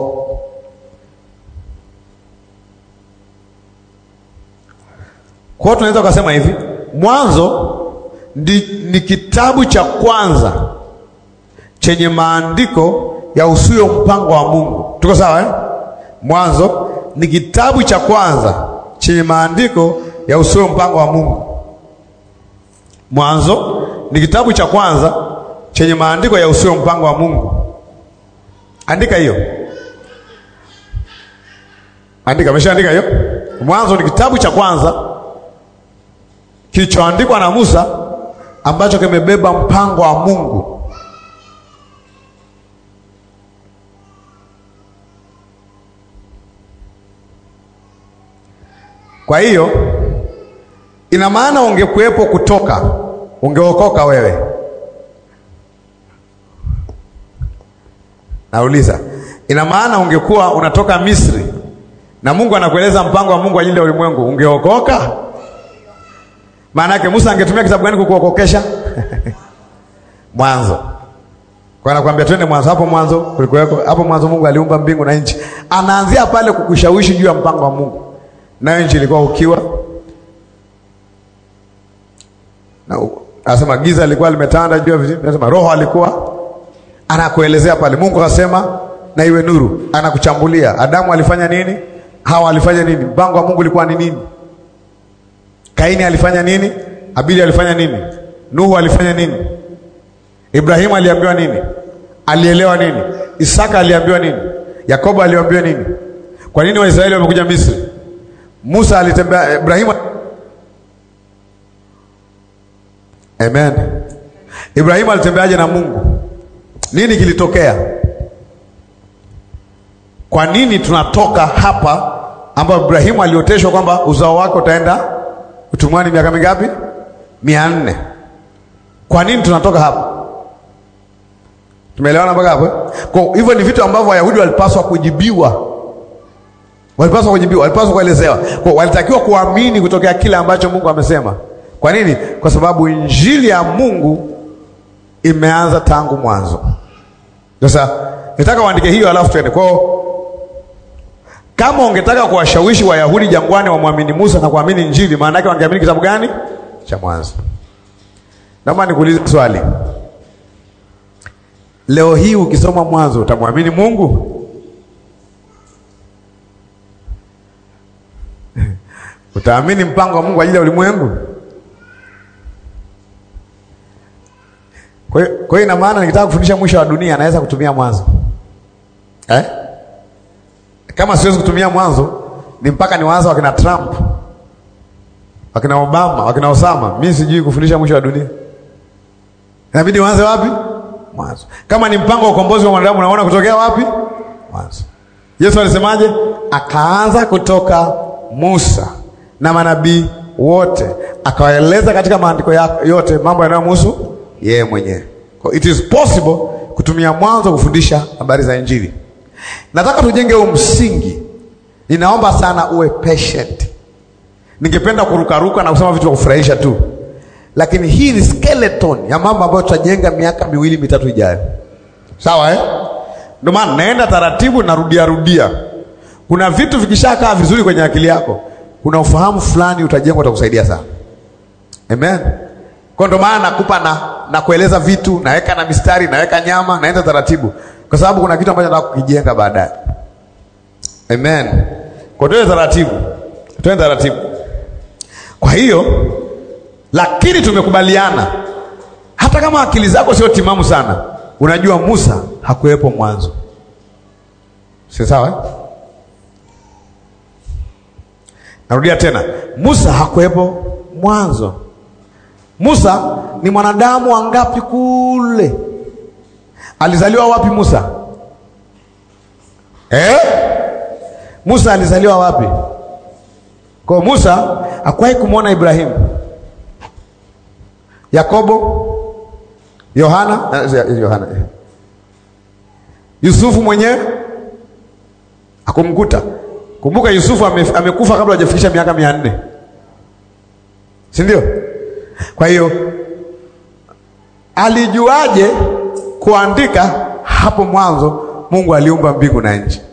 Kwa tunaweza kusema hivi, Mwanzo ni, ni kitabu cha kwanza chenye maandiko ya usuyo mpango wa Mungu. Tuko sawa eh? Mwanzo ni kitabu cha kwanza chenye maandiko ya usuyo mpango wa Mungu. Mwanzo ni kitabu cha kwanza chenye maandiko ya usuyo mpango wa Mungu. Andika hiyo. Andika, umeshaandika hiyo? Mwanzo ni kitabu cha kwanza kilichoandikwa na Musa ambacho kimebeba mpango wa Mungu. Kwa hiyo ina maana ungekuepo kutoka, ungeokoka wewe. Nauliza, ina maana ungekuwa unatoka Misri na Mungu anakueleza mpango wa Mungu ajili ya ulimwengu, ungeokoka? Maana yake Musa angetumia kitabu gani kukuokokesha? Mwanzo. Kwa anakuambia twende Mwanzo. Hapo Mwanzo kulikuweko, hapo Mwanzo Mungu aliumba mbingu na nchi. Anaanzia pale kukushawishi juu ya mpango wa Mungu. Na nchi ilikuwa ukiwa. Na anasema giza lilikuwa limetanda juu ya vitu. Anasema roho alikuwa anakuelezea pale. Mungu akasema na iwe nuru. Anakuchambulia. Adamu alifanya nini? Hawa alifanya nini? Mpango wa Mungu ulikuwa ni nini? Kaini alifanya nini? Abili alifanya nini? Nuhu alifanya nini? Ibrahimu aliambiwa nini? Alielewa nini? Isaka aliambiwa nini? Yakobo aliambiwa nini? Kwa nini Waisraeli wamekuja Misri? Musa alitembea, Ibrahimu. Amen. Ibrahimu alitembeaje na Mungu? Nini kilitokea? Kwa nini tunatoka hapa ambapo Ibrahimu alioteshwa kwamba uzao wako utaenda utumwani miaka mingapi? mia nne. Kwa nini tunatoka hapa? Tumeelewana mpaka hapo? Kwa hivyo ni vitu ambavyo Wayahudi walipaswa kujibiwa. Walipaswa kujibiwa, walipaswa kuelezewa. Kwa walitakiwa kuamini kutokea kile ambacho Mungu amesema. Kwa nini? Kwa sababu injili ya Mungu imeanza tangu mwanzo. Sasa nataka uandike hiyo alafu tuende. Kwa kama ungetaka kuwashawishi Wayahudi jangwani wamwamini Musa na kuamini injili, maana yake wangeamini kitabu gani? Cha Mwanzo. Naomba nikuulize swali. Leo hii ukisoma Mwanzo utamwamini Mungu? Utaamini mpango wa Mungu ajili ya ulimwengu? Kwa hiyo kwa hiyo ina maana nikitaka kufundisha mwisho wa dunia naweza kutumia Mwanzo. Eh? Kama siwezi kutumia Mwanzo ni mpaka niwaanze wakina Trump, wakina Obama, wakina Osama. Mimi sijui kufundisha mwisho wa dunia. Inabidi uanze wapi? Mwanzo. Kama ni mpango wa ukombozi wa mwanadamu unaona kutokea wapi? Mwanzo. Yesu alisemaje? Akaanza kutoka Musa na manabii wote, akawaeleza katika maandiko yote mambo yanayomhusu yeye mwenyewe. So it is possible kutumia Mwanzo kufundisha habari za injili. Nataka tujenge umsingi. Ninaomba sana uwe patient. Ningependa kurukaruka na kusema vitu vya kufurahisha tu. Lakini hii ni skeleton ya mambo ambayo tutajenga miaka miwili mitatu ijayo. Sawa eh? Ndio maana naenda taratibu na rudia rudia. Kuna vitu vikishakaa vizuri kwenye akili yako, kuna ufahamu fulani utajengwa utakusaidia sana. Amen. Kwa ndio maana nakupa na na kueleza vitu, naweka na mistari, naweka nyama, naenda taratibu. Kwa sababu kuna kitu ambacho nataka kukijenga baadaye. Amen. Kwa ndio taratibu. Twende taratibu. Kwa hiyo lakini tumekubaliana hata kama akili zako sio timamu sana, unajua Musa hakuwepo mwanzo. Si sawa eh? Narudia tena. Musa hakuwepo mwanzo. Musa ni mwanadamu wangapi kule? Alizaliwa wapi Musa? Eh? Musa alizaliwa wapi? Kwa Musa hakuwahi kumwona Ibrahimu, Yakobo, Yohana, uh, Yohana. Yusufu mwenyewe akumkuta. Kumbuka Yusufu ame, amekufa kabla hajafikisha miaka mia nne. Si ndio? Kwa hiyo alijuaje kuandika hapo mwanzo Mungu aliumba mbingu na nchi?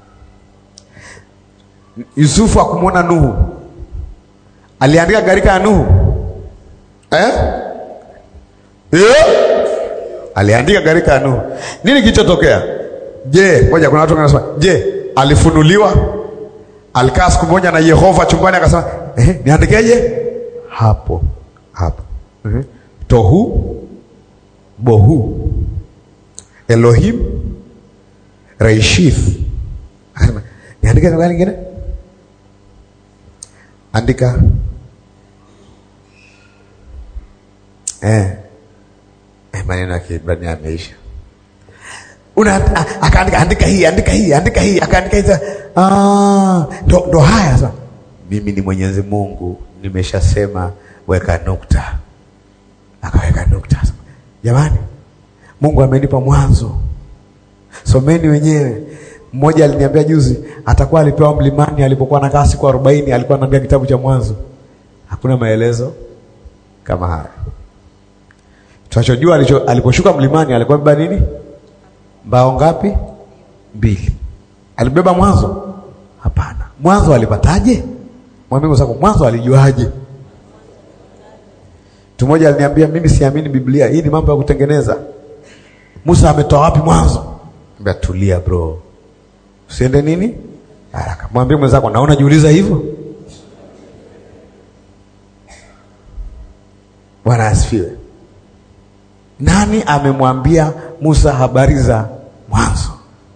Yusufu akumwona Nuhu. Aliandika gharika ya Nuhu. Eh? Eh? Aliandika gharika ya Nuhu. Nini kilichotokea? Je, ngoja kuna watu wanasema, je, alifunuliwa? Alikaa siku moja na Yehova chumbani akasema, "Eh, niandikeje?" Hapo. Hapo. Mhm. Tohu bohu. Elohim Reishith. Anasema, niandike neno lingine? Andika. Eh. Eh, maneno ya Kiebrania yameisha. Una akaandika andika hii, andika hii, andika hii, akaandika hizo. Ah, ndo ndo haya sasa. mimi ni Mwenyezi Mungu, nimeshasema weka nukta. Akaweka nukta. Jamani, Mungu amenipa mwanzo. Someni wenyewe. Mmoja aliniambia juzi, atakuwa alipewa mlimani alipokuwa anakaa siku arobaini, alikuwa ananiambia kitabu cha Mwanzo. Hakuna maelezo kama haya. Tunachojua aliposhuka mlimani alikuwa amebeba nini? Mbao ngapi? Mbili. Alibeba mwanzo? Hapana. Mwanzo alipataje? Mwambie msako, mwanzo alijuaje? Mtu mmoja aliniambia, mimi siamini Biblia, hii ni mambo ya kutengeneza. Musa ametoa wapi mwanzo? Mbona tulia bro. Usiende nini? Haraka. Mwambie mwenzako, naona jiuliza hivyo. Bwana asifiwe. Nani amemwambia Musa habari za mwanzo?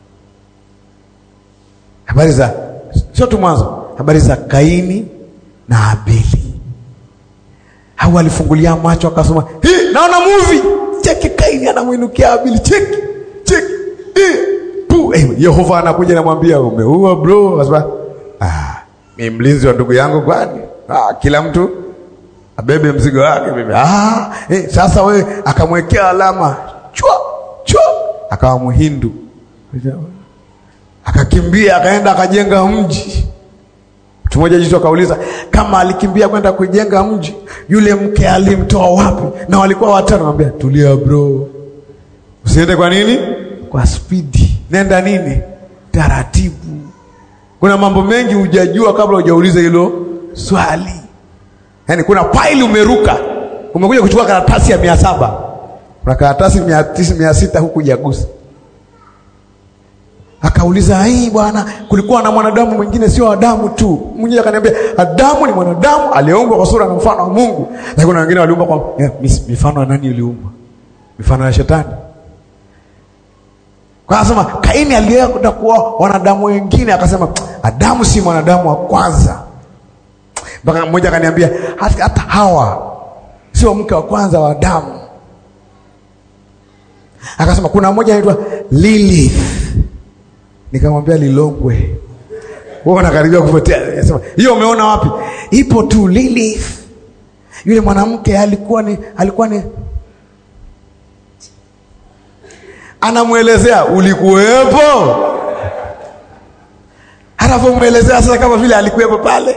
Habari za sio tu mwanzo, habari za Kaini na Habili. Hao alifungulia macho akasema, "Hii naona movie. Cheki Kaini anamuinukia Habili, cheki. Cheki. Eh, pu, eh, Yehova anakuja anamwambia, "Umeua bro." Akasema, "Ah, mimi mlinzi wa ndugu yangu kwani? Ah, kila mtu abebe mzigo wake mimi." Ah, eh, sasa wewe akamwekea alama. Chwa, chwa, akawa Mhindu. Akakimbia akaenda akajenga mji. Mtu mmoja jicho akauliza, kama alikimbia kwenda kujenga mji, yule mke alimtoa wapi? Na walikuwa watano. Anamwambia, tulia bro. Usiende kwa nini? Kwa spidi. Nenda nini? Taratibu. Kuna mambo mengi hujajua kabla hujauliza hilo swali. Yaani kuna pile umeruka. Umekuja kuchukua karatasi ya mia saba. Kuna karatasi mia tisa mia sita huku jagusa. Akauliza, "Hii bwana, kulikuwa na mwanadamu mwingine sio Adamu tu." Mwingine akaniambia, "Adamu ni mwanadamu aliumbwa kwa sura na mfano wa Mungu." Lakini kuna wengine waliumbwa kwa yeah, mifano ya nani uliumbwa? Mifano ya shetani. Kwa anasema Kaini alienda kuwa wanadamu wengine, akasema Adamu si mwanadamu wa kwanza. Mpaka mmoja akaniambia, hata, hata Hawa sio mke wa kwanza wa Adamu. Akasema kuna mmoja anaitwa Lilith. Nikamwambia Lilongwe. Wewe unakaribia kupotea. Anasema, "Hiyo umeona wapi?" Ipo tu Lilith. Yule mwanamke alikuwa ni alikuwa ni anamuelezea, ulikuwepo? Anapomuelezea sasa kama vile alikuwepo pale.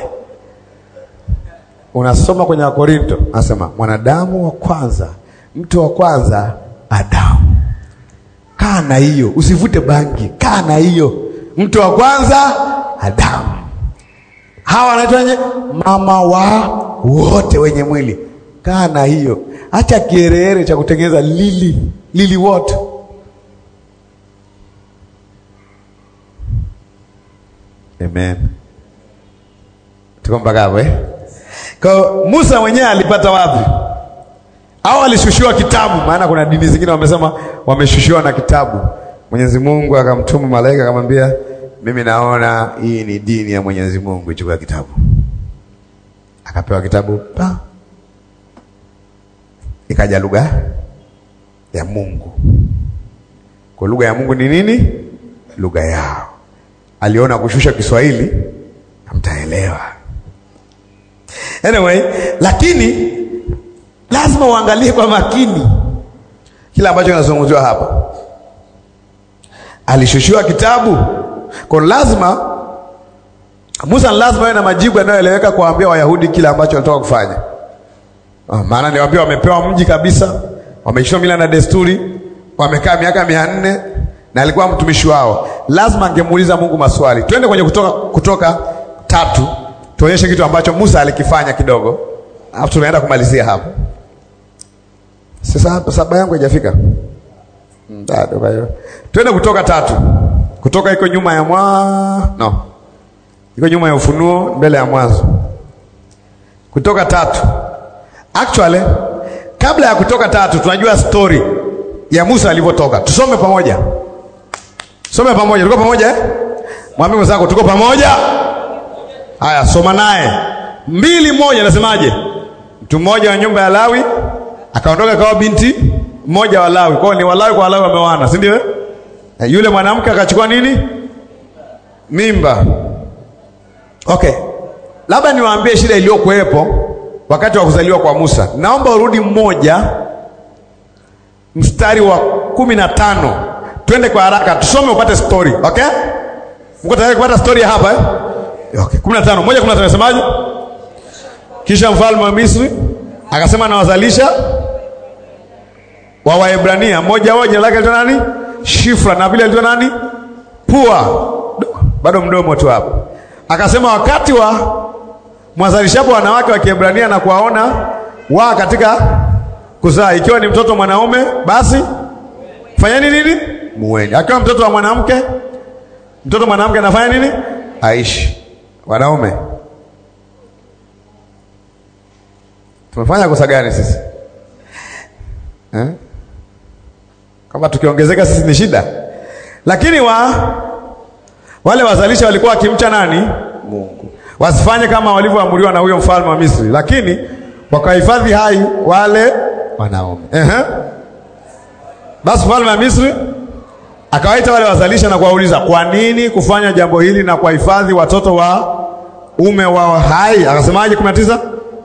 Unasoma kwenye Wakorinto, anasema mwanadamu wa kwanza, mtu wa kwanza Adamu. Kaa na hiyo, usivute bangi. Kaa na hiyo. Mtu wa kwanza Adamu. Hawa anaitwaje? Mama wa wote wenye mwili. Kaa na hiyo. Acha kierere cha kutengeneza lili, lili wote. Amen. Tuko mpaka hapo eh? Kwa Musa mwenyewe alipata wapi? Au alishushiwa kitabu? Maana kuna dini zingine wamesema wameshushiwa na kitabu. Mwenyezi Mungu akamtuma malaika akamwambia, "Mimi naona hii ni dini ya Mwenyezi Mungu, chukua kitabu." Akapewa kitabu, pa. Ikaja lugha ya Mungu. Kwa lugha ya Mungu ni nini? Lugha yao. Aliona kushusha Kiswahili hamtaelewa. Anyway, lakini lazima uangalie kwa makini kila ambacho kinazungumziwa hapa. Alishushiwa kitabu. Kwa lazima Musa lazima awe na majibu yanayoeleweka kuwaambia Wayahudi kila ambacho anataka kufanya. Ah, maana niwaambia wamepewa mji kabisa, wameishwa mila na desturi, wamekaa miaka mia nne na alikuwa mtumishi wao. Lazima angemuuliza Mungu maswali. Twende kwenye kutoka kutoka tatu, tuonyeshe kitu ambacho Musa alikifanya kidogo. Alafu tunaenda kumalizia hapo. Sasa saba yangu haijafika. Ndio kwa hiyo. Twende kutoka tatu. Kutoka iko nyuma ya mwa no. Iko nyuma ya Ufunuo, mbele ya Mwanzo. Kutoka tatu. Actually, kabla ya kutoka tatu tunajua story ya Musa alivyotoka. Tusome pamoja. Some pamoja. Tuko pamoja eh? Mwambie mwenzako tuko pamoja. Haya, soma naye. Mbili moja nasemaje? Mtu mmoja wa nyumba ya Lawi akaondoka kwa binti mmoja wa Lawi. Kwa ni Walawi kwa Walawi wamewana, si ndio? Yule mwanamke akachukua nini? Mimba. Okay. Labda niwaambie shida iliyokuwepo wakati wa kuzaliwa kwa Musa. Naomba urudi mmoja mstari wa kumi na tano. Twende kwa haraka tusome upate story, okay? Mko tayari kupata story hapa eh? Okay, kumi na tano. Moja kumi na tano nasemaje? Kisha mfalme wa Misri akasema na wazalisha wa Waebrania, mmoja wao jina lake alikuwa nani? Shifra, na vile alikuwa nani? Pua. Bado mdomo tu hapo. Akasema wakati wa mwazalishapo wanawake wa Kiebrania na kuwaona wa katika kuzaa, ikiwa ni mtoto mwanaume basi fanyeni nini? Muweni. Akiwa mtoto wa mwanamke, mtoto mwanamke anafanya nini? Aishi. Wanaume, tumefanya kosa gani sisi eh? Kama tukiongezeka sisi ni shida. Lakini wa wale wazalisha walikuwa wakimcha nani? Mungu. Wasifanye kama walivyoamuriwa na huyo mfalme wa Misri, lakini wakahifadhi hai wale wanaume. Ehe. Basi mfalme wa Misri akawaita wale wazalisha na kuwauliza, kwa nini kufanya jambo hili na kuhifadhi watoto wa ume wao hai? Akasemaje kumi na tisa?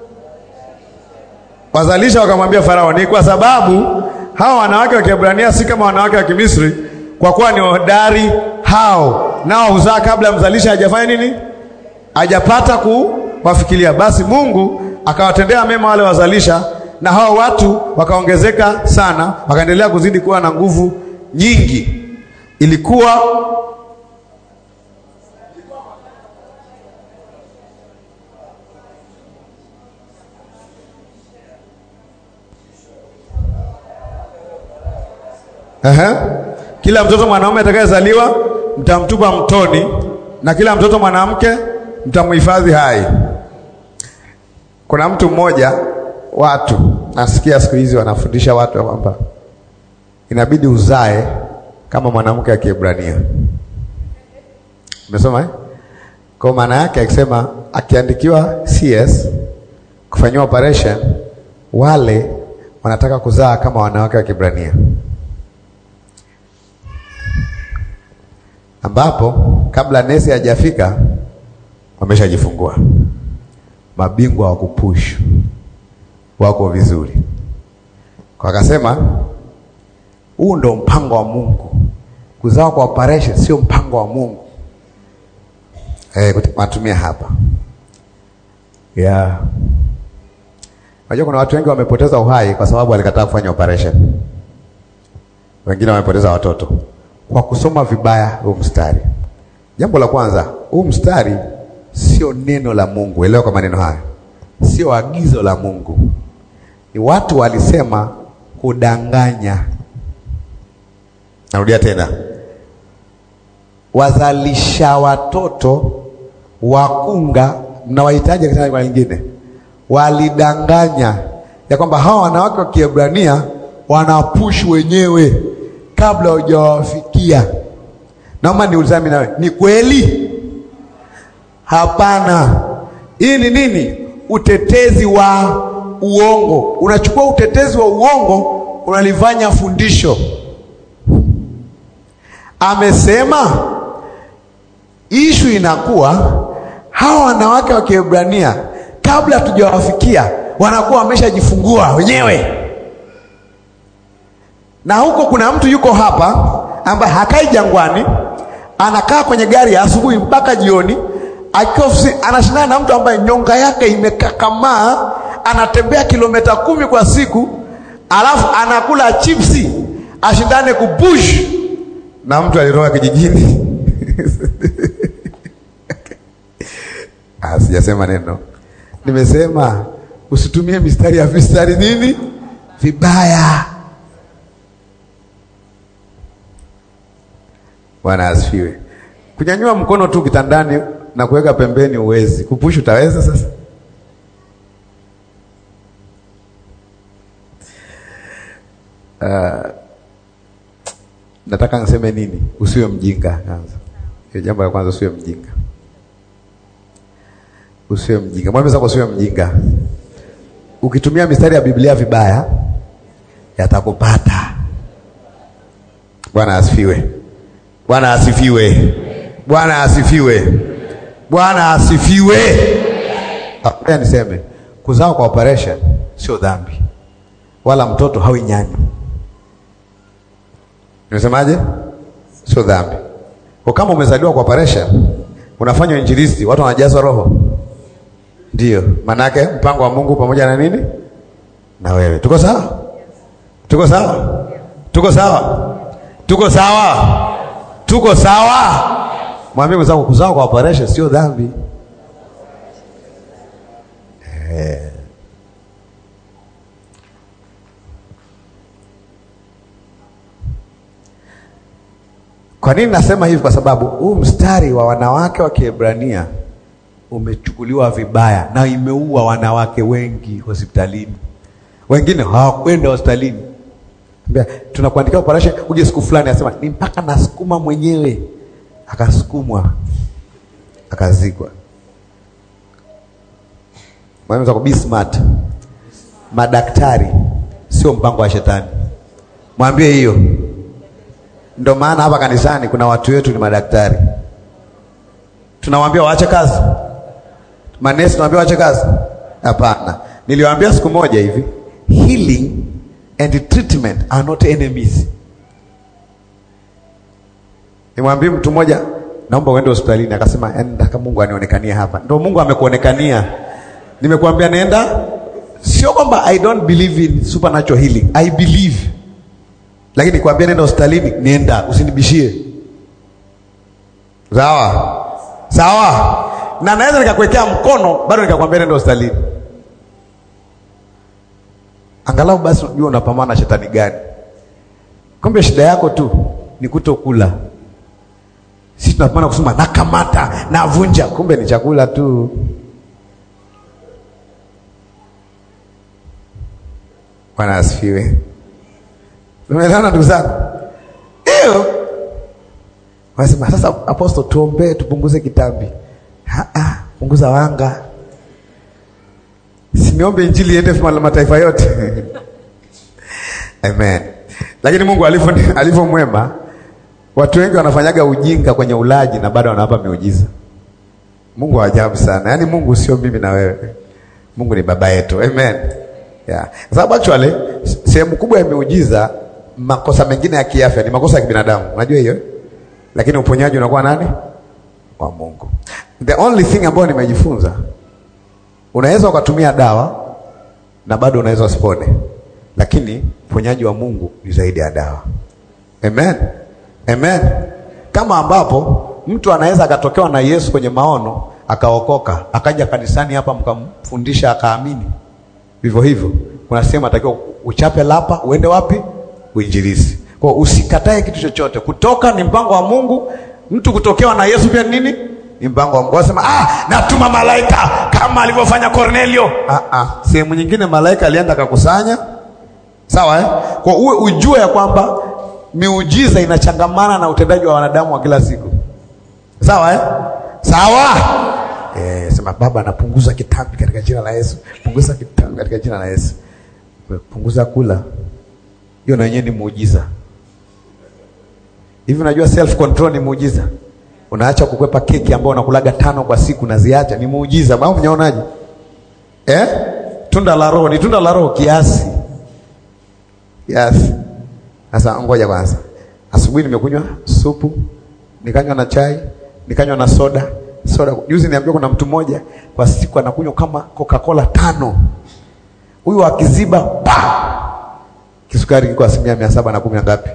Wazalisha wakamwambia Farao, ni kwa sababu hao wanawake wa Kiebrania si kama wanawake wa Kimisri, kwa kuwa ni hodari hao, nao huzaa kabla mzalisha hajafanya nini? Hajapata kuwafikiria. Basi Mungu akawatendea mema wale wazalisha, na hao watu wakaongezeka sana, wakaendelea kuzidi kuwa na nguvu nyingi. Ilikuwa Aha. Kila mtoto mwanaume atakayezaliwa mtamtupa mtoni, na kila mtoto mwanamke mtamhifadhi hai. Kuna mtu mmoja, watu nasikia siku hizi wanafundisha watu kwamba inabidi uzae kama mwanamke wa Kiebrania. Umesoma eh? Kwa maana yake akisema akiandikiwa C S kufanywa operation, wale wanataka kuzaa kama wanawake wa Kiebrania, ambapo kabla nesi hajafika wameshajifungua. Mabingwa wa kupush wako vizuri. Kwa akasema huu ndo mpango wa Mungu. Kuzaa kwa operation sio mpango wa Mungu. Eh, kutumia hapa. Yeah. Unajua kuna watu wengi wamepoteza uhai kwa sababu walikataa kufanya operation. Wengine wamepoteza watoto kwa kusoma vibaya huu mstari. Jambo la kwanza, huu mstari sio neno la Mungu. Elewa kwa maneno haya. Sio agizo la Mungu. Ni watu walisema kudanganya. Narudia tena. Wazalisha watoto wakunga, mnawahitaji katika kwa lingine, walidanganya ya kwamba hawa wanawake wa Kiebrania wanapush wenyewe kabla hujawafikia. Naomba niulize mimi nawe, ni kweli? Hapana. Hii ni nini? Utetezi wa uongo. Unachukua utetezi wa uongo unalifanya fundisho. Amesema ishu inakuwa hawa wanawake wa Kiebrania kabla tujawafikia wanakuwa wameshajifungua wenyewe. Na huko kuna mtu yuko hapa ambaye hakai jangwani, anakaa kwenye gari ya asubuhi mpaka jioni, akiwa anashindana na mtu ambaye nyonga yake imekakamaa, anatembea kilomita kumi kwa siku, alafu anakula chipsi, ashindane kupush na mtu alitoka kijijini. Ah, sijasema neno. Nimesema usitumie mistari ya mistari nini? Vibaya. Bwana asifiwe. Kunyanyua mkono tu kitandani na kuweka pembeni uwezi. Kupush utaweza sasa? Uh, nataka niseme nini? Usiwe mjinga kwanza. Hiyo jambo la kwanza, usiwe mjinga. Usiwe mjinga. Mwambie sasa usiwe mjinga. Ukitumia mistari ya Biblia vibaya yatakupata. Bwana asifiwe. Bwana asifiwe. Bwana asifiwe. Bwana asifiwe. Hapana, niseme kuzaa kwa operation sio dhambi. Wala mtoto hawi nyani. Nimesemaje? Sio dhambi. Kwa kama umezaliwa kwa operation, unafanya injilisti, watu wanajazwa roho. Ndio, maana yake mpango wa Mungu pamoja na nini? Na wewe. Tuko sawa? Tuko sawa? Tuko sawa? Tuko sawa? Tuko sawa? Mwambie mwenzako kuzaa kwa operation sio dhambi. Eh. Kwa nini nasema hivi? Kwa sababu huu mstari wa wanawake wa Kiebrania umechukuliwa vibaya na imeua wanawake wengi hospitalini. Wengine hawakwenda hospitalini. Tunakuandikia operation uje siku fulani, asema ni mpaka nasukuma mwenyewe. Akasukumwa. Akazikwa. Mwalimu be smart. Madaktari sio mpango wa shetani. Mwambie hiyo. Ndio maana hapa kanisani kuna watu wetu ni madaktari. Tunawaambia waache kazi. Manesi tunawaambia waache kazi. Hapana. Niliwaambia siku moja hivi, healing and treatment are not enemies. Nimwambie mtu mmoja, naomba uende hospitalini, akasema enda kama Mungu anionekanie hapa. Ndio Mungu amekuonekania. Nimekuambia nenda. Sio kwamba I don't believe in supernatural healing. I believe. Lakini nikwambia nenda hospitalini, nenda, usinibishie. Sawa? Sawa? Na naweza nikakuwekea mkono bado nikakwambia nenda hospitalini. Angalau basi unajua unapambana na shetani gani. Kumbe shida yako tu ni kutokula. Sisi tunapambana kusema nakamata, navunja, kumbe ni chakula tu. Bwana asifiwe. Umeelewana ndugu zangu? Hiyo. Wasema sasa apostle tuombe tupunguze kitambi. Ah ah, punguza wanga. Siniombe injili iende kwa mataifa yote. Amen. Lakini Mungu alivyo alivyo mwema, watu wengi wanafanyaga ujinga kwenye ulaji na bado wanawapa miujiza. Mungu wa ajabu sana. Yaani Mungu sio mimi na wewe. Mungu ni baba yetu. Amen. Yeah. Sababu actually sehemu kubwa ya miujiza, makosa mengine ya kiafya ni makosa ya kibinadamu. Unajua hiyo? Lakini uponyaji unakuwa nani? Wa Mungu. The only thing ambayo nimejifunza, unaweza ukatumia dawa na bado unaweza usipone. Lakini uponyaji wa Mungu ni zaidi ya dawa. Amen. Amen. Kama ambapo mtu anaweza akatokewa na Yesu kwenye maono, akaokoka, akaja kanisani hapa mkamfundisha akaamini. Vivyo hivyo, unasema atakiwa uchape lapa, uende wapi? Uinjilizi. Kwa usikatae kitu chochote. Kutoka ni mpango wa Mungu, mtu kutokewa na Yesu pia nini? Ni mpango wa Mungu. Wasema, ah, natuma malaika kama alivyofanya Cornelio. Ah ah. Sehemu nyingine malaika alienda akakusanya. Sawa eh? Kwa uwe ujue ya kwamba miujiza inachangamana na utendaji wa wanadamu wa kila siku. Sawa eh? Sawa? Eh, sema Baba napunguza kitambi katika jina la Yesu. Punguza kitambi katika jina la Yesu. Punguza kula. Hiyo na yenyewe ni muujiza. Hivi unajua self control ni muujiza? Unaacha kukwepa keki ambayo unakulaga tano kwa siku na ziacha, ni muujiza. Mbona mnyaonaje? Eh? Tunda la Roho, ni tunda la Roho kiasi. Yes. Sasa ngoja kwanza. Asubuhi nimekunywa supu, nikanywa na chai, nikanywa na soda. Soda. Juzi niambiwa kuna mtu mmoja kwa siku anakunywa kama Coca-Cola tano. Huyu akiziba pa. Kisukari kiko asilimia mia saba na kumi na ngapi?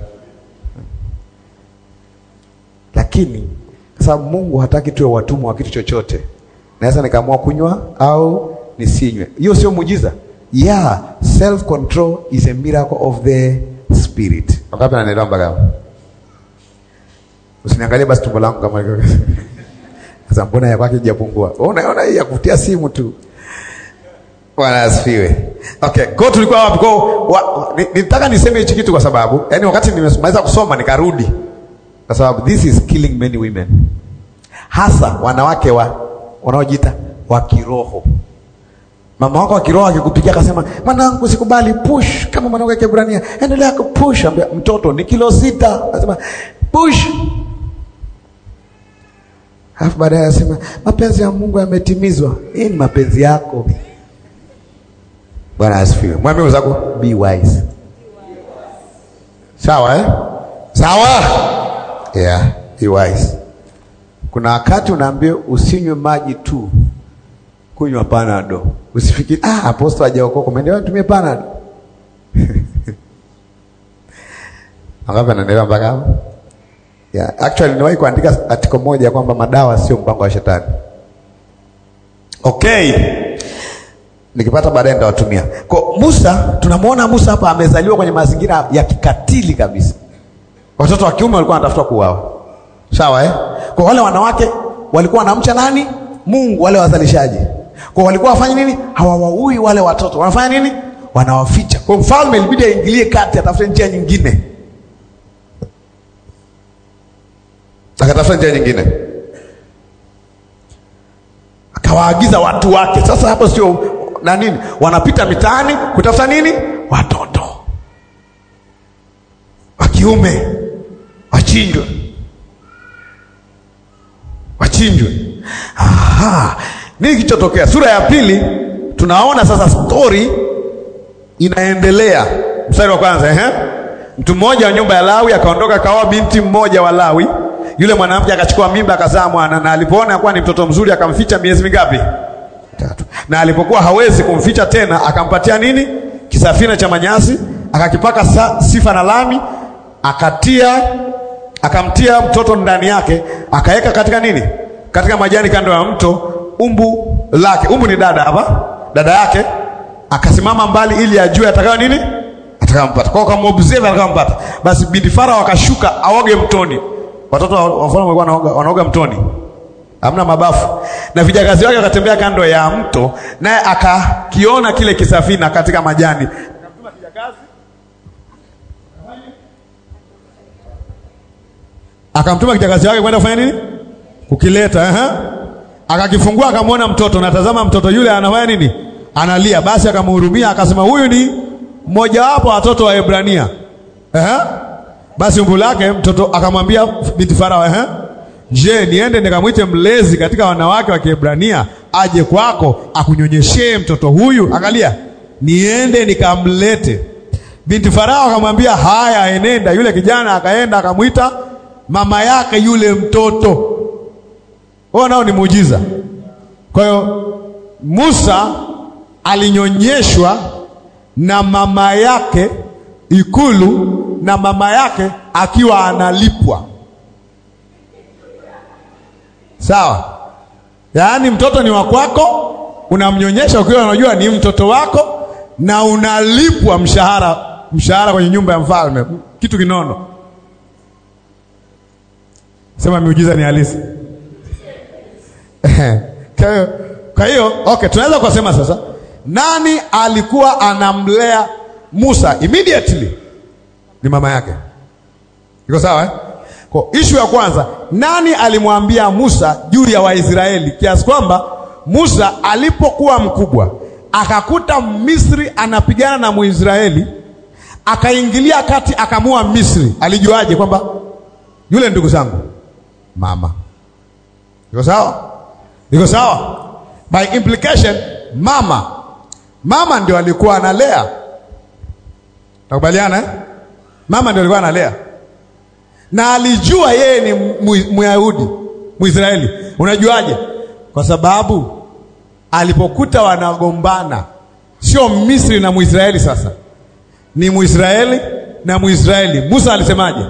Lakini sasa Mungu hataki tuwe watumwa wa kitu chochote. Naweza nikaamua kunywa au nisinywe. Hiyo sio muujiza. Yeah, self control is a miracle of the spirit. Wakati anaelewa mpaka hapo. Usiniangalie basi tumbo langu kama hivyo. Sasa mbona ya kwake hajapungua? Unaona hii ya kutia simu tu. Bwana asifiwe. Okay, go tulikuwa wapi? Go nitaka niseme hichi kitu kwa sababu yani wakati nimemaliza kusoma nikarudi. Kwa sababu this is killing many women. Hasa wanawake wa wanaojiita wa kiroho. Mama wako wa kiroho akikupigia akasema, "Mwanangu sikubali, push kama mwanangu wa Kiebrania. Endelea kupush." Ambia mtoto ni kilo sita. Anasema, "Push." Alafu baadaye anasema mapenzi ya Mungu yametimizwa. Hii ni mapenzi yako. Bwana asifiwe. Mwambie wenzako be wise. Sawa eh? Sawa? Yeah, be wise. Kuna wakati unaambia usinywe maji tu. Kunywa panado. Usifikiri ah apostle hajaokoka, umeelewa tumie panado. Angapi anaendelea mpaka hapo? Yeah, actually niwahi kuandika article moja kwamba madawa sio mpango wa shetani. Okay. Nikipata baadaye nitawatumia. Kwa Musa, tunamuona Musa hapa amezaliwa kwenye mazingira ya kikatili kabisa. Watoto wa kiume walikuwa wanatafuta kuuawa. Sawa eh? Kwa wale wanawake walikuwa wanamcha nani? Mungu, wale wazalishaji. Kwa walikuwa wafanya nini? Hawawaui wale watoto. Wanafanya nini? Wanawaficha. Kwa mfalme ilibidi aingilie kati, atafute njia nyingine. Akatafuta njia nyingine. Akawaagiza watu wake. Sasa hapo sio na nini? Wanapita mitaani kutafuta nini? Watoto wa kiume wachinjwe. Wachinjwe. Aha. Nini kichotokea? Sura ya pili tunaona sasa story inaendelea. Mstari wa kwanza, eh? Mtu mmoja wa nyumba ya Lawi akaondoka kaoa binti mmoja wa Lawi. Yule mwanamke akachukua mimba akazaa mwana, na alipoona kuwa ni mtoto mzuri akamficha miezi mingapi? Tatu. Na alipokuwa hawezi kumficha tena akampatia nini? Kisafina cha manyasi, akakipaka sifa na lami, akatia akamtia mtoto ndani yake, akaweka katika nini? Katika majani kando ya mto, umbu lake. Umbu ni dada hapa, dada yake akasimama mbali ili ajue atakao nini? Atakampata. Kwa kama observe atakampata. Basi binti Farao akashuka aoge mtoni. Watoto wa mfalme walikuwa wanaoga, wanaoga mtoni. Hamna mabafu. Na vijakazi wake wakatembea kando ya mto, naye akakiona kile kisafina katika majani. Akamtuma kijakazi. Akamtuma kijakazi wake kwenda kufanya nini? Kukileta, eh? Akakifungua akamwona mtoto, na tazama mtoto yule anafanya nini? Analia. Basi akamhurumia akasema huyu ni mmoja wapo watoto wa Ebrania. Eh? Basi umbu lake mtoto akamwambia binti Farao, eh? Je, niende nikamwite mlezi katika wanawake wa Kiebrania aje kwako akunyonyeshee mtoto huyu? Angalia. Niende nikamlete. Binti Farao akamwambia haya, enenda. Yule kijana akaenda akamwita mama yake yule mtoto. Wao nao ni muujiza. Kwa hiyo Musa alinyonyeshwa na mama yake ikulu, na mama yake akiwa analipwa. Sawa? Yaani mtoto ni wa kwako, unamnyonyesha ukiwa unajua ni mtoto wako, na unalipwa mshahara, mshahara kwenye nyumba ya mfalme. Kitu kinono. Sema miujiza ni halisi. Kwa hiyo, okay, tunaweza kusema sasa nani alikuwa anamlea Musa immediately? Ni mama yake. Iko sawa eh? Kwa issue ya kwanza, nani alimwambia Musa juu ya Waisraeli, kiasi kwamba Musa alipokuwa mkubwa akakuta Misri anapigana na Muisraeli, akaingilia kati akamua Misri. Alijuaje kwamba yule ndugu zangu? Mama. Iko sawa? Iko sawa? By implication mama. Mama ndio alikuwa analea. Nakubaliana eh? Mama ndio alikuwa analea. Na alijua yeye ni Myahudi, Mwisraeli. Unajuaje? Kwa sababu alipokuta wanagombana, sio Misri na Mwisraeli sasa, ni Mwisraeli na Mwisraeli, Musa alisemaje?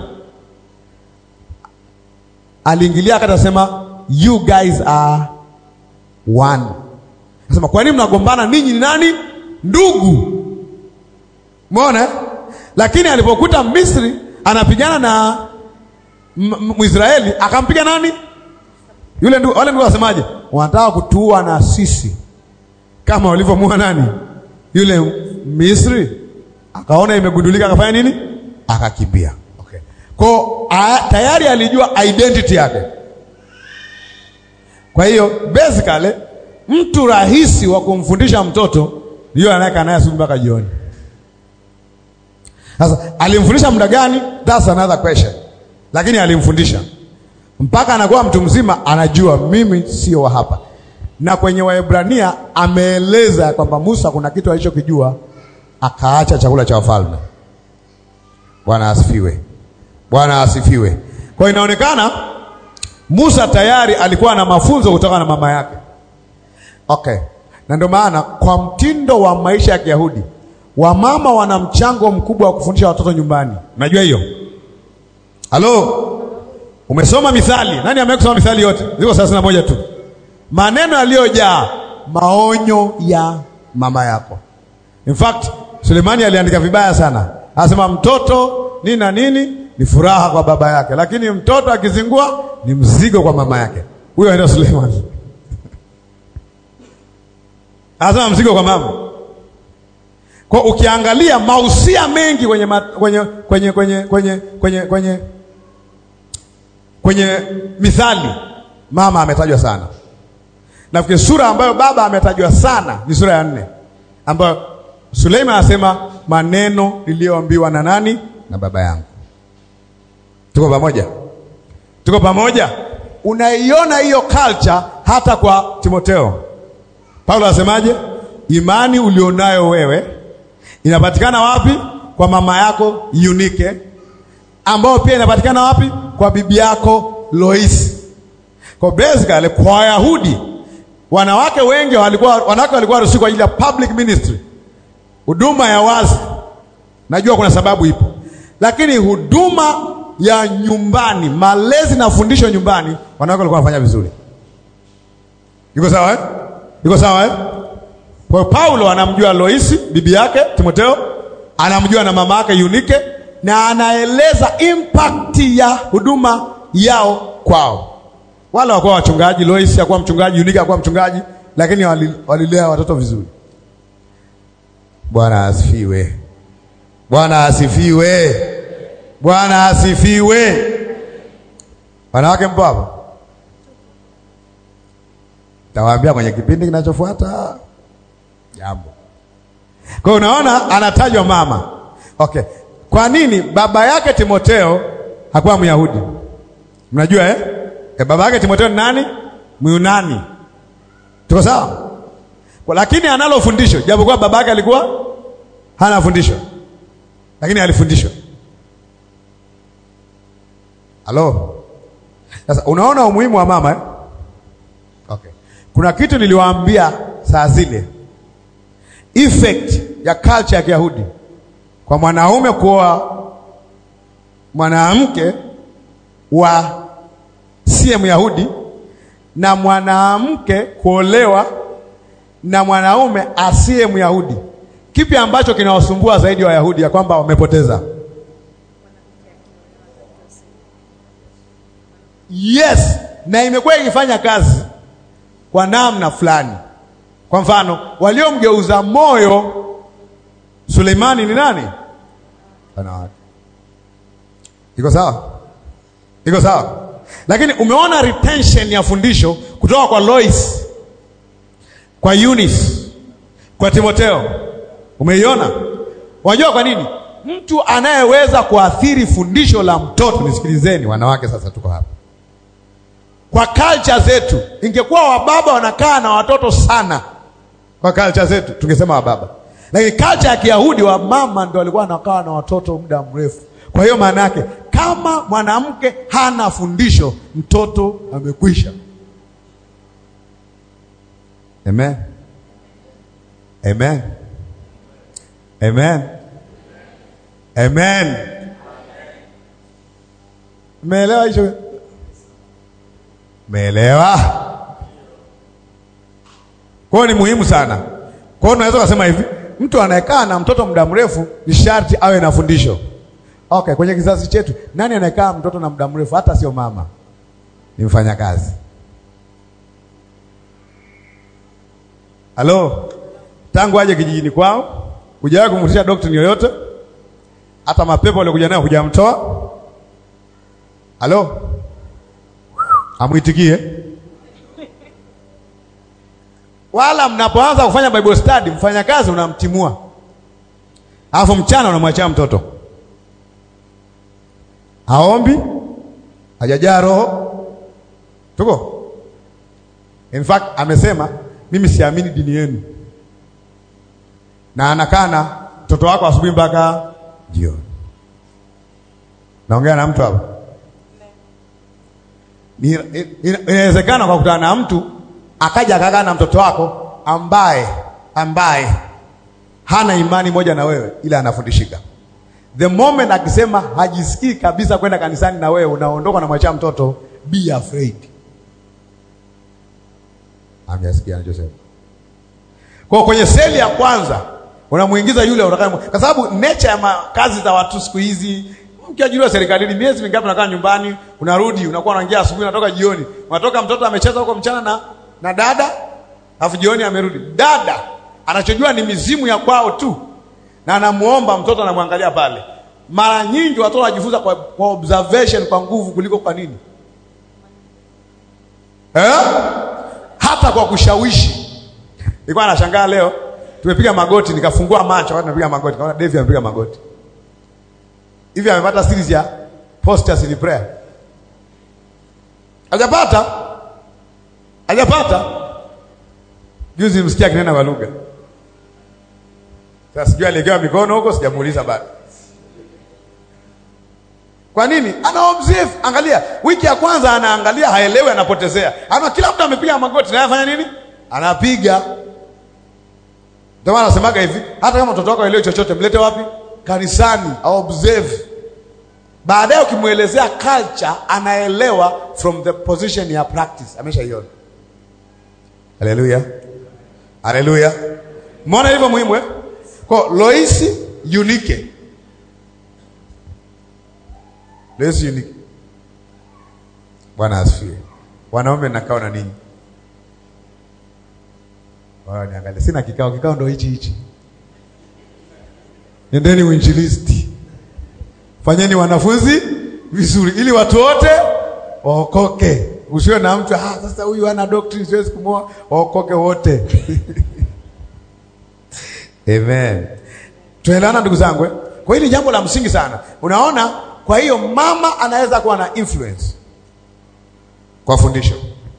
Aliingilia akasema you guys are one. Anasema kwa nini mnagombana? Ninyi ni nani? Ndugu. Umeona? Lakini alipokuta Misri anapigana na Mwisraeli, akampiga nani? Yule ndugu. Wale ndugu wasemaje? Wanataka kutuua na sisi kama walivyomua nani? Yule Misri. Akaona imegundulika, akafanya nini? Akakimbia. Okay. Kwa tayari alijua identity yake. Kwa hiyo basically mtu rahisi wa kumfundisha mtoto yule anayeka naye asubuhi mpaka jioni. Sasa alimfundisha muda gani? That's another question. Lakini alimfundisha. mpaka anakuwa mtu mzima, anajua mimi sio wa hapa. Na kwenye Waebrania ameeleza kwamba Musa kuna kitu alichokijua, akaacha chakula cha wafalme. Bwana asifiwe. Bwana asifiwe. Kwa inaonekana Musa tayari alikuwa na mafunzo kutoka na mama yake. Okay. Na ndio maana kwa mtindo wa maisha ya Kiyahudi, wamama wana mchango mkubwa wa kufundisha watoto nyumbani. Unajua hiyo? Halo? Umesoma Mithali? Nani amekusoma Mithali yote? Ziko thelathini na moja tu. Maneno yaliyojaa maonyo ya mama yako. In fact, Sulemani aliandika vibaya sana. Anasema mtoto nini na nini ni furaha kwa baba yake, lakini mtoto akizingua ni mzigo kwa mama yake. Huyo ndio Sulemani. Anasema mzigo kwa mama. Kwa ukiangalia mausia mengi kwenye kwenye kwenye kwenye kwenye kwenye kwenye kwenye Mithali, mama ametajwa sana. Nafikiri sura ambayo baba ametajwa sana ni sura ya nne, ambayo Suleiman anasema maneno niliyoambiwa na nani? Na baba yangu. Tuko pamoja? Tuko pamoja? Unaiona hiyo culture hata kwa Timotheo. Paulo anasemaje? Imani ulionayo wewe inapatikana wapi? Kwa mama yako Eunike, ambao pia inapatikana wapi? Kwa bibi yako Loisi. Kwa basically kwa Wayahudi, wanawake wengi walikuwa wanawake walikuwa ruhusiwa kwa ajili ya public ministry, huduma ya wazi. Najua kuna sababu ipo, lakini huduma ya nyumbani, malezi na fundisho nyumbani, wanawake walikuwa wanafanya vizuri. Iko sawa eh? Iko sawa eh? Kwa Paulo anamjua Loisi bibi yake Timotheo, anamjua na mama yake Eunike, na anaeleza impact ya huduma yao kwao. Wala wakuwa wachungaji, Loisi hakuwa mchungaji, Eunike hakuwa mchungaji, lakini walilea watoto vizuri. Bwana asifiwe. Bwana asifiwe. Bwana asifiwe. Wanawake mpo hapa? Tawaambia kwenye kipindi kinachofuata jambo. Kwa hiyo unaona anatajwa mama. Okay. Kwa nini baba yake Timotheo hakuwa Myahudi? Mnajua eh? E, baba yake Timotheo ni nani? Myunani. Tuko sawa? Kwa lakini analo fundisho, japokuwa baba yake alikuwa hana fundisho, lakini alifundishwa. Halo? Sasa unaona umuhimu wa mama eh? Okay. Kuna kitu niliwaambia saa zile, effect ya culture ya Kiyahudi kwa mwanaume kuoa mwanamke wa si Myahudi na mwanamke kuolewa na mwanaume asiye Myahudi. Kipi ambacho kinawasumbua zaidi wa Wayahudi ya kwamba wamepoteza? Yes, na imekuwa ikifanya kazi kwa namna fulani. Kwa mfano, waliomgeuza moyo Suleimani ni nani? Wanawake. Iko sawa? Iko sawa? Lakini umeona retention ya fundisho kutoka kwa Lois, kwa Eunice, kwa Timotheo. Umeiona? Wajua kwa nini? Mtu anayeweza kuathiri fundisho la mtoto, nisikilizeni wanawake, sasa tuko hapa. Kwa culture zetu, ingekuwa wababa wanakaa na watoto sana, kwa culture zetu tungesema wababa. Lakini culture ya Kiyahudi, wa mama ndio walikuwa wanakaa na watoto muda mrefu. Kwa hiyo maana yake kama mwanamke hana fundisho, mtoto amekwisha. Amen. Amen. Amen. Amen. Umeelewa hicho? Umeelewa? Kwa hiyo ni muhimu sana. Kwa hiyo unaweza kusema hivi, mtu anayekaa na mtoto muda mrefu ni sharti awe na fundisho. Okay, kwenye kizazi chetu, nani anayekaa mtoto na muda mrefu? Hata sio mama, ni mfanyakazi. Halo? Tangu aje kijijini kwao, hujawahi kumrudisha doctrine yoyote? Hata mapepo waliokuja nayo hujamtoa? Halo? Amuitikie. Wala mnapoanza kufanya Bible study, mfanyakazi unamtimua, alafu mchana unamwachia mtoto. Haombi, hajajaa roho, Tuko? In fact amesema mimi siamini dini yenu. Na anakana mtoto wako asubuhi mpaka jioni. Naongea na mtu hapa. Inawezekana kwa kutana na mtu akaja akakaa na mtoto wako ambaye ambaye hana imani moja na wewe ila anafundishika. The moment akisema hajisikii kabisa kwenda kanisani na wewe unaondoka na mwacha mtoto, be afraid. Amesikia anachosema. Kwa kwenye seli ya kwanza unamuingiza yule utakaye, kwa sababu nature ya kazi za watu siku hizi, mkiajiriwa serikalini miezi mingapi unakaa nyumbani, unarudi unakuwa unaingia asubuhi unatoka jioni. Unatoka mtoto amecheza huko mchana na na dada, afu jioni amerudi. Dada anachojua ni mizimu ya kwao tu. Na anamuomba mtoto anamwangalia pale. Mara nyingi watoto wanajifunza kwa, kwa observation kwa nguvu kuliko kwa nini? Eh? Hata kwa kushawishi. Nilikuwa nashangaa leo tumepiga magoti nikafungua macho wakati tunapiga magoti. Kaona David amepiga magoti. Hivi amepata series ya posters in prayer. Hajapata? Hajapata? Juzi msikia kinena kwa lugha. Sasa sijui aligewa mikono huko, sijamuuliza bado. Kwa nini? Ana observe, angalia. Wiki ya kwanza anaangalia, haelewi, anapotezea. Ana kila mtu amepiga magoti, na anafanya nini? Anapiga. Ndio maana nasemaga hivi, hata kama mtoto wako haelewi chochote, mlete wapi? Kanisani, au observe. Baadaye ukimuelezea culture, anaelewa from the position ya practice. Ameshaiona. Haleluya. Haleluya. Mbona hivyo muhimu eh? Kwa Loisi unique. Loisi unique. Bwana asifiwe. Wanaume nakao na nini? Wao niangalia. Sina kikao, kikao ndio hichi hichi. Nendeni uinjilisti. Fanyeni wanafunzi vizuri ili watu wote waokoke. Usiwe na mtu ah sasa huyu ana doctrine siwezi kumoa, waokoke wote. Amen. Tuelewana ndugu zangu eh? Kwa hili jambo la msingi sana. Unaona, kwa hiyo mama anaweza kuwa na influence kwa fundisho.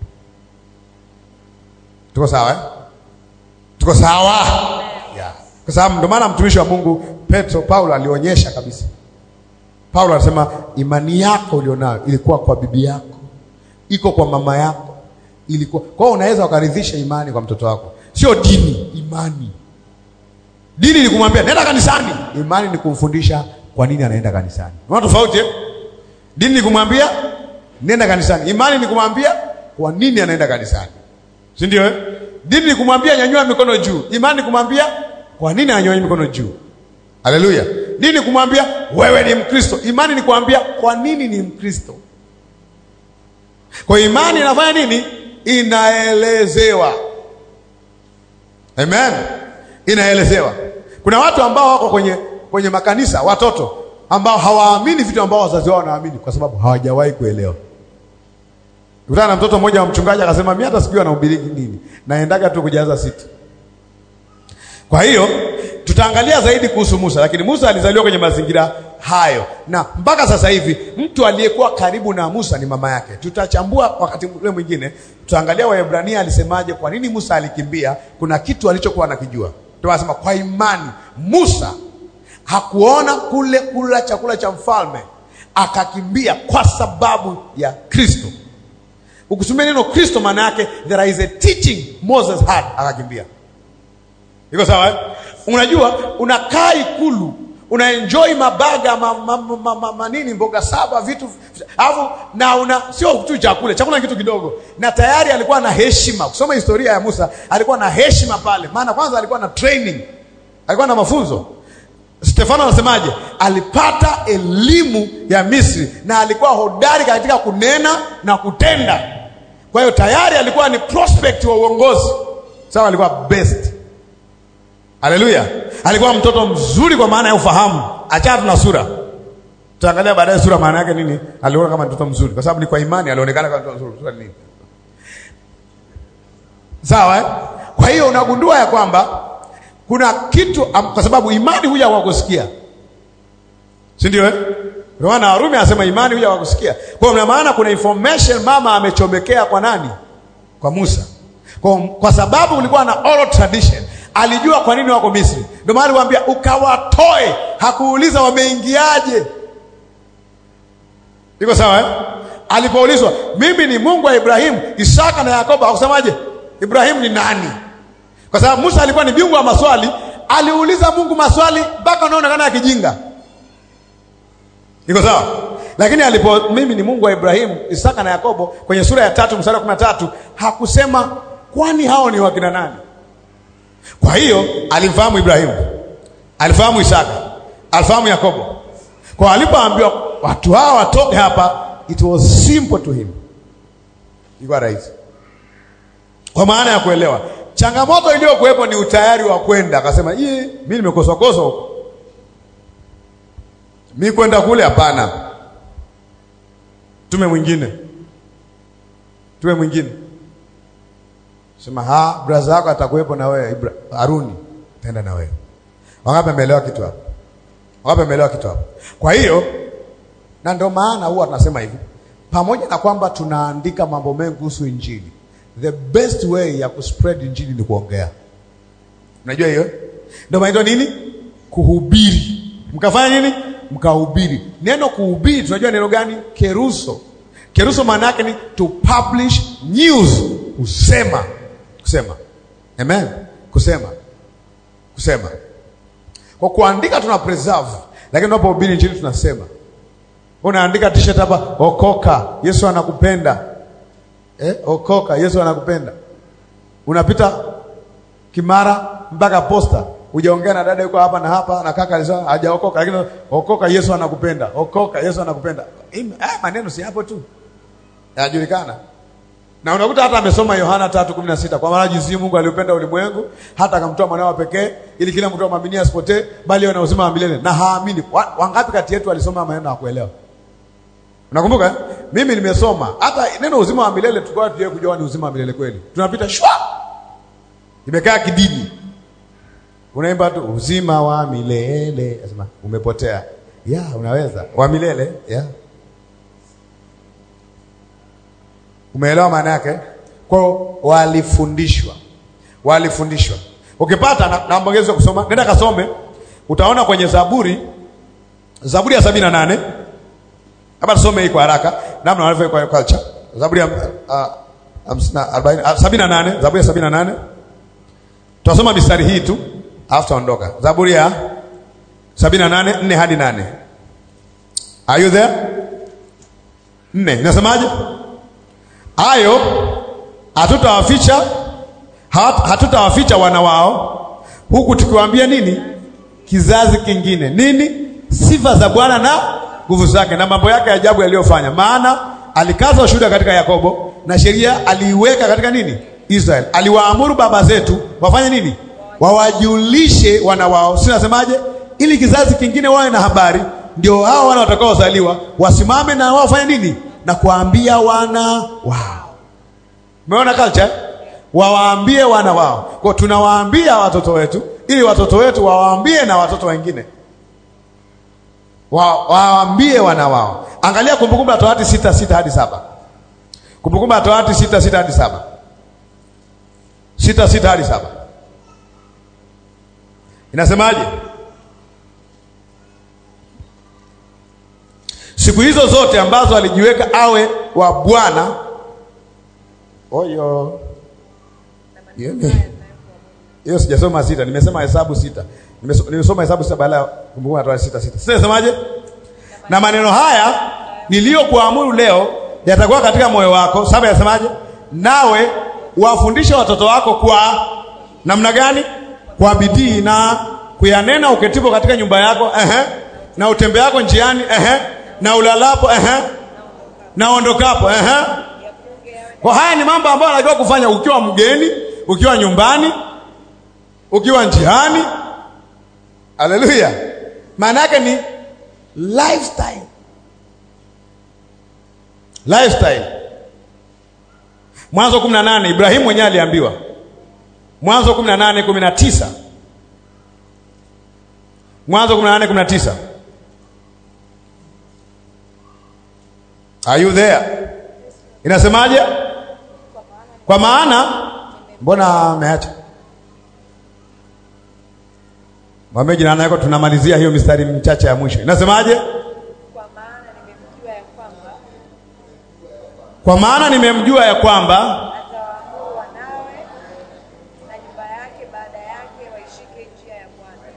Tuko sawa eh? Tuko sawa? Yeah. Kwa sababu ndio maana mtumishi wa Mungu Petro Paulo alionyesha kabisa. Paulo anasema imani yako ulionayo ilikuwa kwa bibi yako, iko kwa mama yako, ilikuwa. Kwa hiyo unaweza ukaridhisha imani kwa mtoto wako. Sio dini, imani. Dini ni kumwambia nenda kanisani. Imani ni kumfundisha kwa nini anaenda kanisani. Unaona tofauti eh? Dini ni kumwambia nenda kanisani. Imani ni kumwambia kwa nini anaenda kanisani. Si ndio eh? Dini ni kumwambia nyanyua mikono juu. Imani ni kumwambia kwa nini anyanyue mikono juu. Haleluya. Dini ni kumwambia wewe ni Mkristo. Imani ni kumwambia kwa nini ni Mkristo. Kwa imani inafanya nini? Inaelezewa. Amen. Inaelezewa. Kuna watu ambao wako kwenye kwenye makanisa, watoto ambao hawaamini vitu ambao wazazi wao wanaamini kwa sababu hawajawahi kuelewa. Tukutana na mtoto mmoja wa mchungaji akasema mimi hata sijui anahubiri nini. Naendaga tu kujaza siti. Kwa hiyo tutaangalia zaidi kuhusu Musa, lakini Musa alizaliwa kwenye mazingira hayo. Na mpaka sasa hivi mtu aliyekuwa karibu na Musa ni mama yake. Tutachambua wakati ule mwingine. Tutaangalia Waebrania alisemaje, kwa nini Musa alikimbia, kuna kitu alichokuwa anakijua. Tunasema kwa imani Musa hakuona kule kula chakula cha mfalme, akakimbia kwa sababu ya Kristo. Ukisomea neno Kristo maana yake there is a teaching Moses had, akakimbia. Iko sawa eh? Unajua unakaa ikulu, unaenjoy mabaga ma, ma, ma, ma, ma, ma nini mboga saba vitu alafu na una sio tu chakula, chakula kitu kidogo. Na tayari alikuwa na heshima. Kusoma historia ya Musa, alikuwa na heshima pale. Maana kwanza alikuwa na training. Alikuwa na mafunzo. Stefano anasemaje? Alipata elimu ya Misri na alikuwa hodari katika kunena na kutenda. Kwa hiyo tayari alikuwa ni prospect wa uongozi. Sawa, alikuwa best. Haleluya. Alikuwa mtoto mzuri kwa maana ya ufahamu. Achana na sura. Tutaangalia baadaye sura maana yake nini. Aliona kama mtoto mzuri kwa sababu ni kwa imani alionekana kama mtoto mzuri. Sura nini? Sawa eh? Kwa hiyo unagundua ya kwamba kuna kitu, kwa sababu imani huja kwa kusikia. Si ndio eh? Ndio maana Warumi anasema imani huja kwa kusikia. Kwa hiyo maana kuna information mama amechomekea kwa nani? Kwa Musa. Kwa, kwa sababu kulikuwa na oral tradition, alijua kwa nini wako Misri. Ndio maana aliwaambia ukawatoe, hakuuliza wameingiaje. Iko sawa eh? Alipoulizwa, mimi ni Mungu wa Ibrahimu, Isaka na Yakobo, hakusemaje Ibrahimu ni nani? Kwa sababu Musa alikuwa ni bingwa wa maswali, aliuliza Mungu maswali mpaka anaonekana akijinga. Iko sawa? Lakini alipo mimi ni Mungu wa Ibrahimu, Isaka na Yakobo kwenye sura ya tatu mstari wa kumi na tatu hakusema kwani hao ni wakina nani? Kwa hiyo alimfahamu Ibrahimu, alifahamu Isaka, alifahamu Yakobo. Kwa alipoambiwa watu hawa watoke hapa, it was simple to him. Ilikuwa rahisi. Kwa maana ya kuelewa. Changamoto iliyokuwepo ni utayari wa kwenda. Akasema, "Yeye, mimi nimekosa kosa huko. Mimi kwenda kule hapana. Tume mwingine. Tume mwingine." Sema, "Ha, brother yako atakuwepo na wewe, Haruni, tenda na wewe." Wangapi wameelewa kitu hapo? Wangapi wameelewa kitu hapo? Kwa hiyo, na ndio maana huwa tunasema hivi, pamoja na kwamba tunaandika mambo mengi kuhusu Injili, the best way ya kuspread Injili ni kuongea. Unajua hiyo? Ndio maana nini? Kuhubiri. Mkafanya nini? Mkahubiri. Neno kuhubiri tunajua neno gani? Keruso. Keruso maana yake ni to publish news, kusema. Kusema. Amen. Kusema. Kusema. Kwa kuandika tuna preserve, lakini tunapohubiri Injili tunasema. Unaandika t-shirt hapa, okoka, Yesu anakupenda. Eh, okoka, Yesu anakupenda. Unapita Kimara mpaka Posta, hujaongea na dada yuko hapa na hapa na kaka alisema hajaokoka, lakini okoka, Yesu anakupenda. Okoka, Yesu anakupenda. Eh, maneno si hapo tu. Yanajulikana. Na unakuta hata amesoma Yohana tatu kumi na sita, kwa maana jinsi Mungu aliupenda ulimwengu hata akamtoa mwanawe pekee ili kila mtu amwaminie asipotee bali awe na uzima wa milele. Na haamini. Wangapi kati yetu walisoma maneno hakuelewa? Unakumbuka? Mimi nimesoma. Hata neno uzima wa milele tukao tuje kujua ni uzima wa milele kweli. Tunapita shwa. Imekaa kidini. Unaimba tu uzima wa milele. Nasema umepotea. Ya, unaweza. Wa milele, ya. Umeelewa maana yake? Kwa walifundishwa. Walifundishwa. Ukipata na, na mbongezo kusoma, nenda kasome. Utaona kwenye Zaburi Zaburi ya sabini na nane. Hapa tusome hii kwa haraka. Namna wanavyo kwa culture. Zaburi ya sabini na nane, Zaburi ya sabini na nane. Tutasoma mistari hii tu, alafu tuondoka. Zaburi ya sabini na nane, nne hadi nane. Are you there? nne. Inasemaje? Hayo hatutawaficha hatutawaficha wana wao, huku tukiwaambia nini? Kizazi kingine. Nini? Sifa za Bwana na nguvu zake na mambo yake ajabu aliyofanya. Maana alikaza ushuhuda katika Yakobo na sheria aliiweka katika nini? Israel. Aliwaamuru baba zetu wafanye nini? Wawajulishe wana wao. Si nasemaje? Ili kizazi kingine wawe na habari, ndio hao wana watakaozaliwa wasimame na wao wafanye nini? Na kuambia wana wao. Umeona culture? Wawaambie wana wao. Kwa tunawaambia watoto wetu ili watoto wetu wawaambie na watoto wengine. Waambie wana wao. Angalia Kumbukumbu la Torati sita sita hadi saba. Kumbukumbu la Torati sita sita hadi saba. sita sita hadi saba. Inasemaje? Siku hizo zote ambazo alijiweka awe wa Bwana. Oyo. Hiyo sijasoma sita, nimesema Hesabu sita. Nimesoma Hesabu sita baada ya Kumbukumbu la Torati sita sita. Sasa nasemaje? Na maneno haya niliyokuamuru leo yatakuwa katika moyo wako. Saba yasemaje? Nawe wafundishe watoto wako kwa namna gani? Kwa bidii na kuyanena uketipo katika nyumba yako, ehe, na utembea yako njiani, ehe, na ulalapo, ehe, na ondokapo, ehe. Kwa haya ni mambo ambayo unajua kufanya ukiwa mgeni, ukiwa nyumbani, ukiwa njiani. Haleluya. Maana yake ni lifestyle. Lifestyle. Mwanzo kumi na nane Ibrahimu mwenyewe aliambiwa. Mwanzo kumi na nane kumi na tisa. Mwanzo kumi na nane kumi na tisa. Are you there? Inasemaje? Kwa maana mbona ameacha? Mwambie jirani yako tunamalizia hiyo mistari michache ya mwisho. Inasemaje? Kwa maana nimemjua ya kwamba Kwa maana nimemjua ya kwamba atawaamuru wanawe na nyumba yake baada yake waishike njia ya Bwana.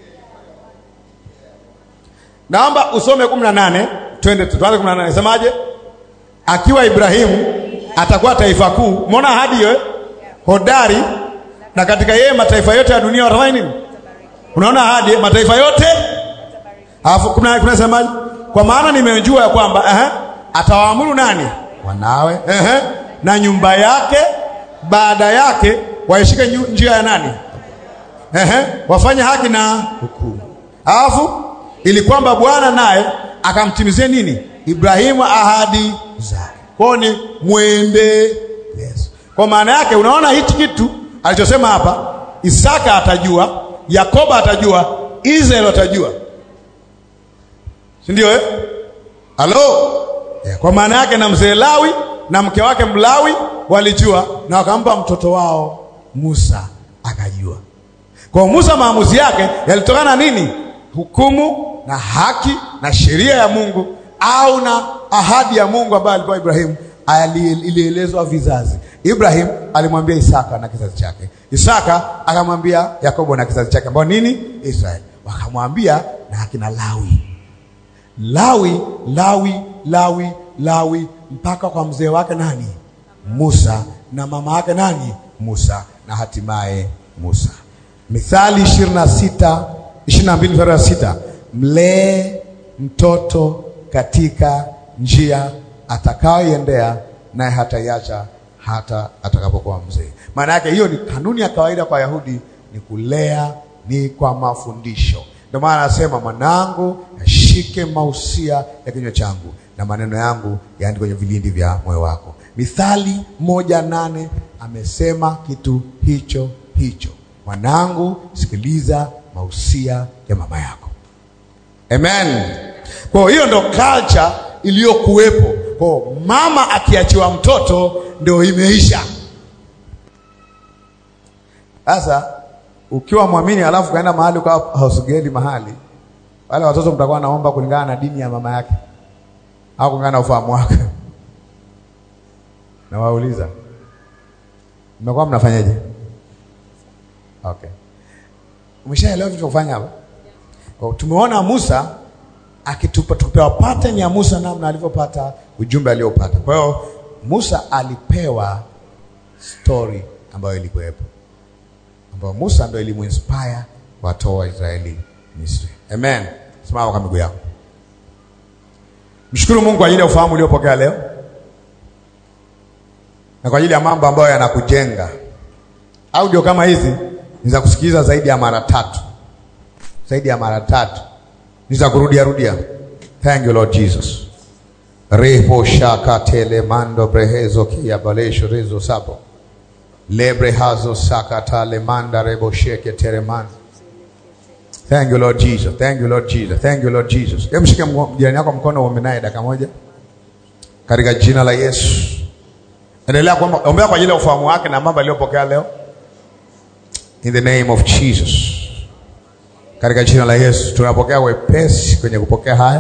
Naomba usome kumi na nane, twende tuanze kumi na nane. Inasemaje? Akiwa Ibrahimu atakuwa taifa kuu. Umeona ahadi hiyo? Hodari, na katika yeye mataifa yote ya dunia watafanya nini? Unaona ahadi mataifa yote? Alafu kuna kuna semaje? Kwa maana nimejua ya kwamba eh atawaamuru nani? Wanawe. Eh na nyumba yake baada yake waishike njia ya nani? Eh wafanye haki na hukumu. Alafu ili kwamba Bwana naye akamtimizie nini? Ibrahimu ahadi zake. Kwa ni mwende yes. Kwa maana yake unaona hichi kitu alichosema hapa, Isaka atajua, Yakobo atajua, Israeli atajua. Si ndio eh? Halo? Yeah. Kwa maana yake na mzee Lawi na mke wake Mlawi walijua na wakampa mtoto wao Musa akajua. Kwa Musa maamuzi yake yalitokana nini? Hukumu na haki na sheria ya Mungu au na ahadi ya Mungu ambayo alipewa Ibrahimu ilielezwa vizazi. Ibrahim alimwambia Isaka na kizazi chake. Isaka akamwambia Yakobo na kizazi chake ambao nini? Israeli. Wakamwambia na akina Lawi. Lawi, Lawi, Lawi, Lawi mpaka kwa mzee wake nani? Musa, na mama yake nani? Musa, na hatimaye Musa. Mithali ishirini na sita, ishirini na mbili mstari wa sita. Mlee mtoto katika njia atakayoiendea, naye hataiacha hata atakapokuwa mzee. Maana yake hiyo ni kanuni ya kawaida kwa Yahudi, ni kulea ni kwa mafundisho. Ndio maana anasema mwanangu ashike mausia ya kinywa changu na maneno yangu yaandikwe kwenye vilindi vya moyo wako. Mithali moja nane amesema kitu hicho hicho. Mwanangu sikiliza mausia ya mama yako. Amen. Kwa hiyo ndo culture iliyokuwepo. Kwa mama akiachiwa mtoto ndio imeisha. Sasa ukiwa muamini alafu kaenda mahali kwa house girl mahali, wale watoto mtakuwa naomba kulingana na dini ya mama yake au kulingana na ufahamu wake. Na wauliza, mmekuwa mnafanyaje? Okay. Umeshaelewa vitu kufanya hapa? Kwa tumeona Musa akitupa tupewa pattern ya Musa namna alivyopata ujumbe aliopata. Kwa hiyo Musa alipewa story ambayo ilikuwepo, ambayo Musa ndio ilimuinspire watu wa Israeli Misri. Amen. Simama kwa miguu yako. Mshukuru Mungu kwa ajili ya ufahamu uliopokea leo na kwa ajili ya mambo ambayo yanakujenga. Audio kama hizi ni za kusikiliza zaidi ya mara tatu. Zaidi ya mara tatu. Ni za kurudia rudia. Thank you Lord Jesus. Repo shaka tele mando brehezo kia balesho rezo sabo. Lebre hazo saka tale manda rebo sheke tereman. Thank you Lord Jesus. Thank you Lord Jesus. Thank you Lord Jesus. Hebu mshike jirani yako mkono uombe naye dakika moja. Katika jina la Yesu. Endelea kuomba, ombea kwa ajili ya ufahamu wake na mambo aliyopokea leo. In the name of Jesus. Katika jina la Yesu tunapokea wepesi kwenye kupokea haya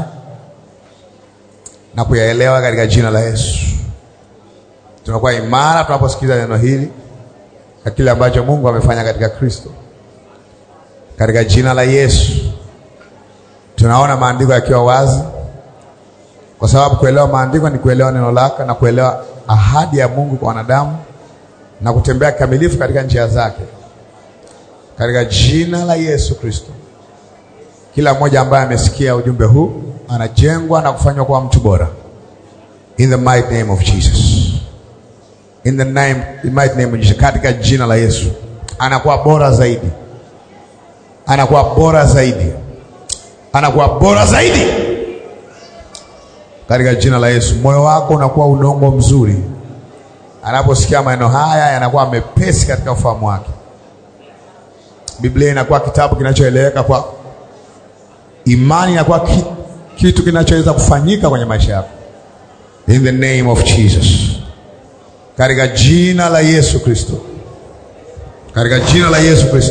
na kuyaelewa katika jina la Yesu. Tunakuwa imara tunaposikiza neno hili na kile ambacho Mungu amefanya katika Kristo. Katika jina la Yesu tunaona maandiko yakiwa wazi, kwa sababu kuelewa maandiko ni kuelewa neno lake na kuelewa ahadi ya Mungu kwa wanadamu na kutembea kikamilifu katika njia zake. Katika jina la Yesu Kristo, kila mmoja ambaye amesikia ujumbe huu anajengwa na kufanywa kuwa mtu bora. In the mighty name of Jesus. In the name, the mighty name of Jesus. Katika jina la Yesu anakuwa bora zaidi. Anakuwa bora zaidi. Anakuwa bora zaidi. Katika jina la Yesu, moyo wako unakuwa udongo mzuri. Anaposikia maneno haya yanakuwa mepesi katika ufahamu wake. Biblia inakuwa kitabu kinachoeleweka kwa imani, inakuwa kitu kinachoweza kufanyika kwenye maisha yako. In the name of Jesus. Katika jina la Yesu Kristo. Katika jina la Yesu Kristo.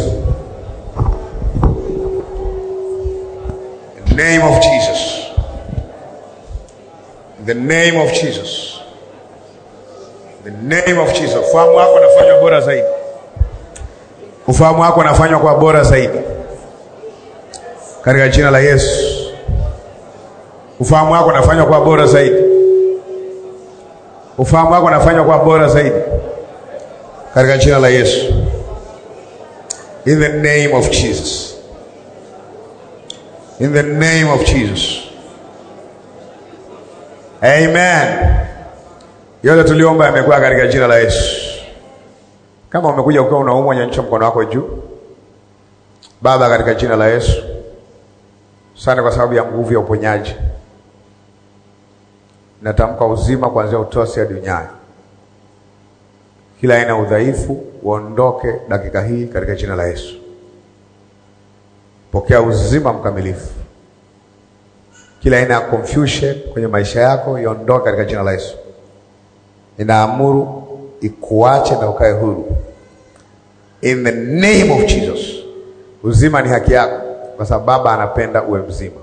In the name of Jesus. In the name of Jesus. In the name of Jesus. Ufahamu wako unafanywa bora zaidi. Ufahamu wako unafanywa kwa bora zaidi. Katika jina la Yesu. Ufahamu wako unafanywa kwa bora zaidi. Ufahamu wako unafanywa kwa bora zaidi. Katika jina la Yesu. In the name of Jesus. In the name of Jesus. Amen. Yote tuliomba yamekuwa katika jina la Yesu. Kama umekuja ukiwa unaumwa, nyanyua mkono wako juu. Baba, katika jina la Yesu, asante kwa sababu ya nguvu ya uponyaji. Natamka uzima kuanzia utosi hadi unyayo. Kila aina udhaifu uondoke dakika hii katika jina la Yesu. Pokea uzima mkamilifu. Kila aina ya confusion kwenye maisha yako iondoke katika jina la Yesu. Ninaamuru ikuache na ukae huru. In the name of Jesus. Uzima ni haki yako kwa sababu Baba anapenda uwe mzima.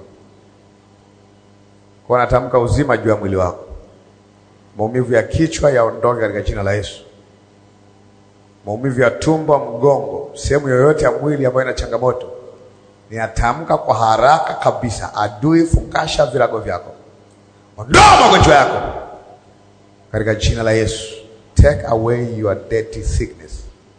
Kwa natamka uzima juu ya mwili wako. Maumivu ya kichwa yaondoke katika jina la Yesu. Maumivu ya tumbo, mgongo, sehemu yoyote ya mwili ambayo ina changamoto, ninatamka kwa haraka kabisa, adui fungasha virago vyako. Ondoa magonjwa yako katika jina la Yesu. Take away your dirty sickness.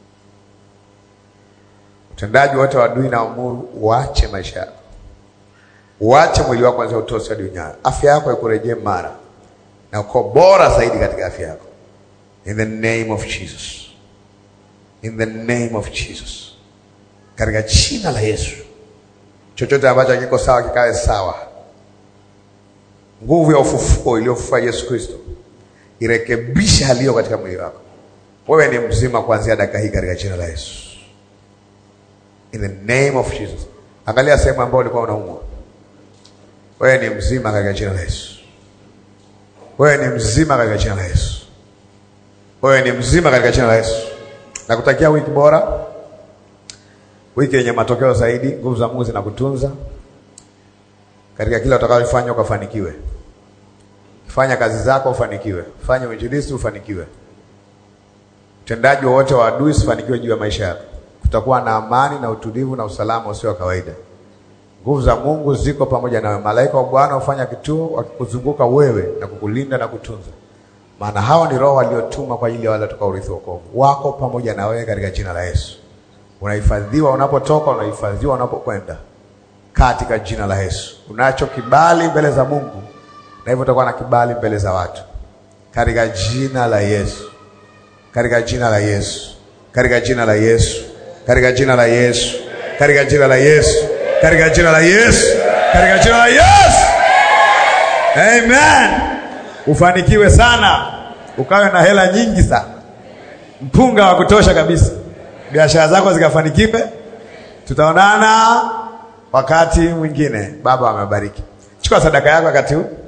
Utendaji wote wa adui na amuru uache maisha yako. Uache mwili wako kuanzia utosi hadi unyayo. Afya yako ikurejee mara na uko bora zaidi katika afya yako. In the name of Jesus. In the name of Jesus. Katika jina la Yesu. Chochote ambacho kiko sawa kikae sawa. Nguvu ya ufufuo iliyofufua Yesu Kristo irekebisha hali hiyo katika mwili wako. Wewe ni mzima kuanzia dakika hii katika jina la Yesu. In the name of Jesus. Angalia sehemu ambayo ulikuwa unaumwa. Wewe ni mzima katika jina la Yesu. Wewe ni mzima katika jina la Yesu. Wewe ni mzima katika jina la Yesu. Nakutakia wiki bora. Wiki yenye matokeo zaidi, nguvu za Mungu zinakutunza. Katika kila utakayofanya ukafanikiwe. Fanya kazi zako ufanikiwe. Fanya uinjilisti ufanikiwe. Utendaji wote wa adui usifanikiwe juu ya maisha yako. Kutakuwa na amani na utulivu na usalama usio wa kawaida. Nguvu za Mungu ziko pamoja nawe. Malaika wa Bwana hufanya kituo wakikuzunguka wewe na kukulinda na kutunza. Maana hao ni roho waliotuma kwa ajili ya wale watakao urithi wokovu. Wako pamoja na wewe katika jina la Yesu. Unahifadhiwa unapotoka, unahifadhiwa unapokwenda. Katika jina la Yesu. Unacho kibali mbele za Mungu. Na hivyo utakuwa na kibali mbele za watu. Katika jina la Yesu. Katika jina la Yesu. Katika jina la Yesu. Katika jina la Yesu. Katika jina la Yesu. Katika jina la Yesu. Katika jina la Yesu. Amen. Ufanikiwe sana. Ukawe na hela nyingi sana. Mpunga wa kutosha kabisa. Biashara zako zikafanikiwe. Tutaonana wakati mwingine. Baba amebariki. Chukua sadaka yako wakati huu.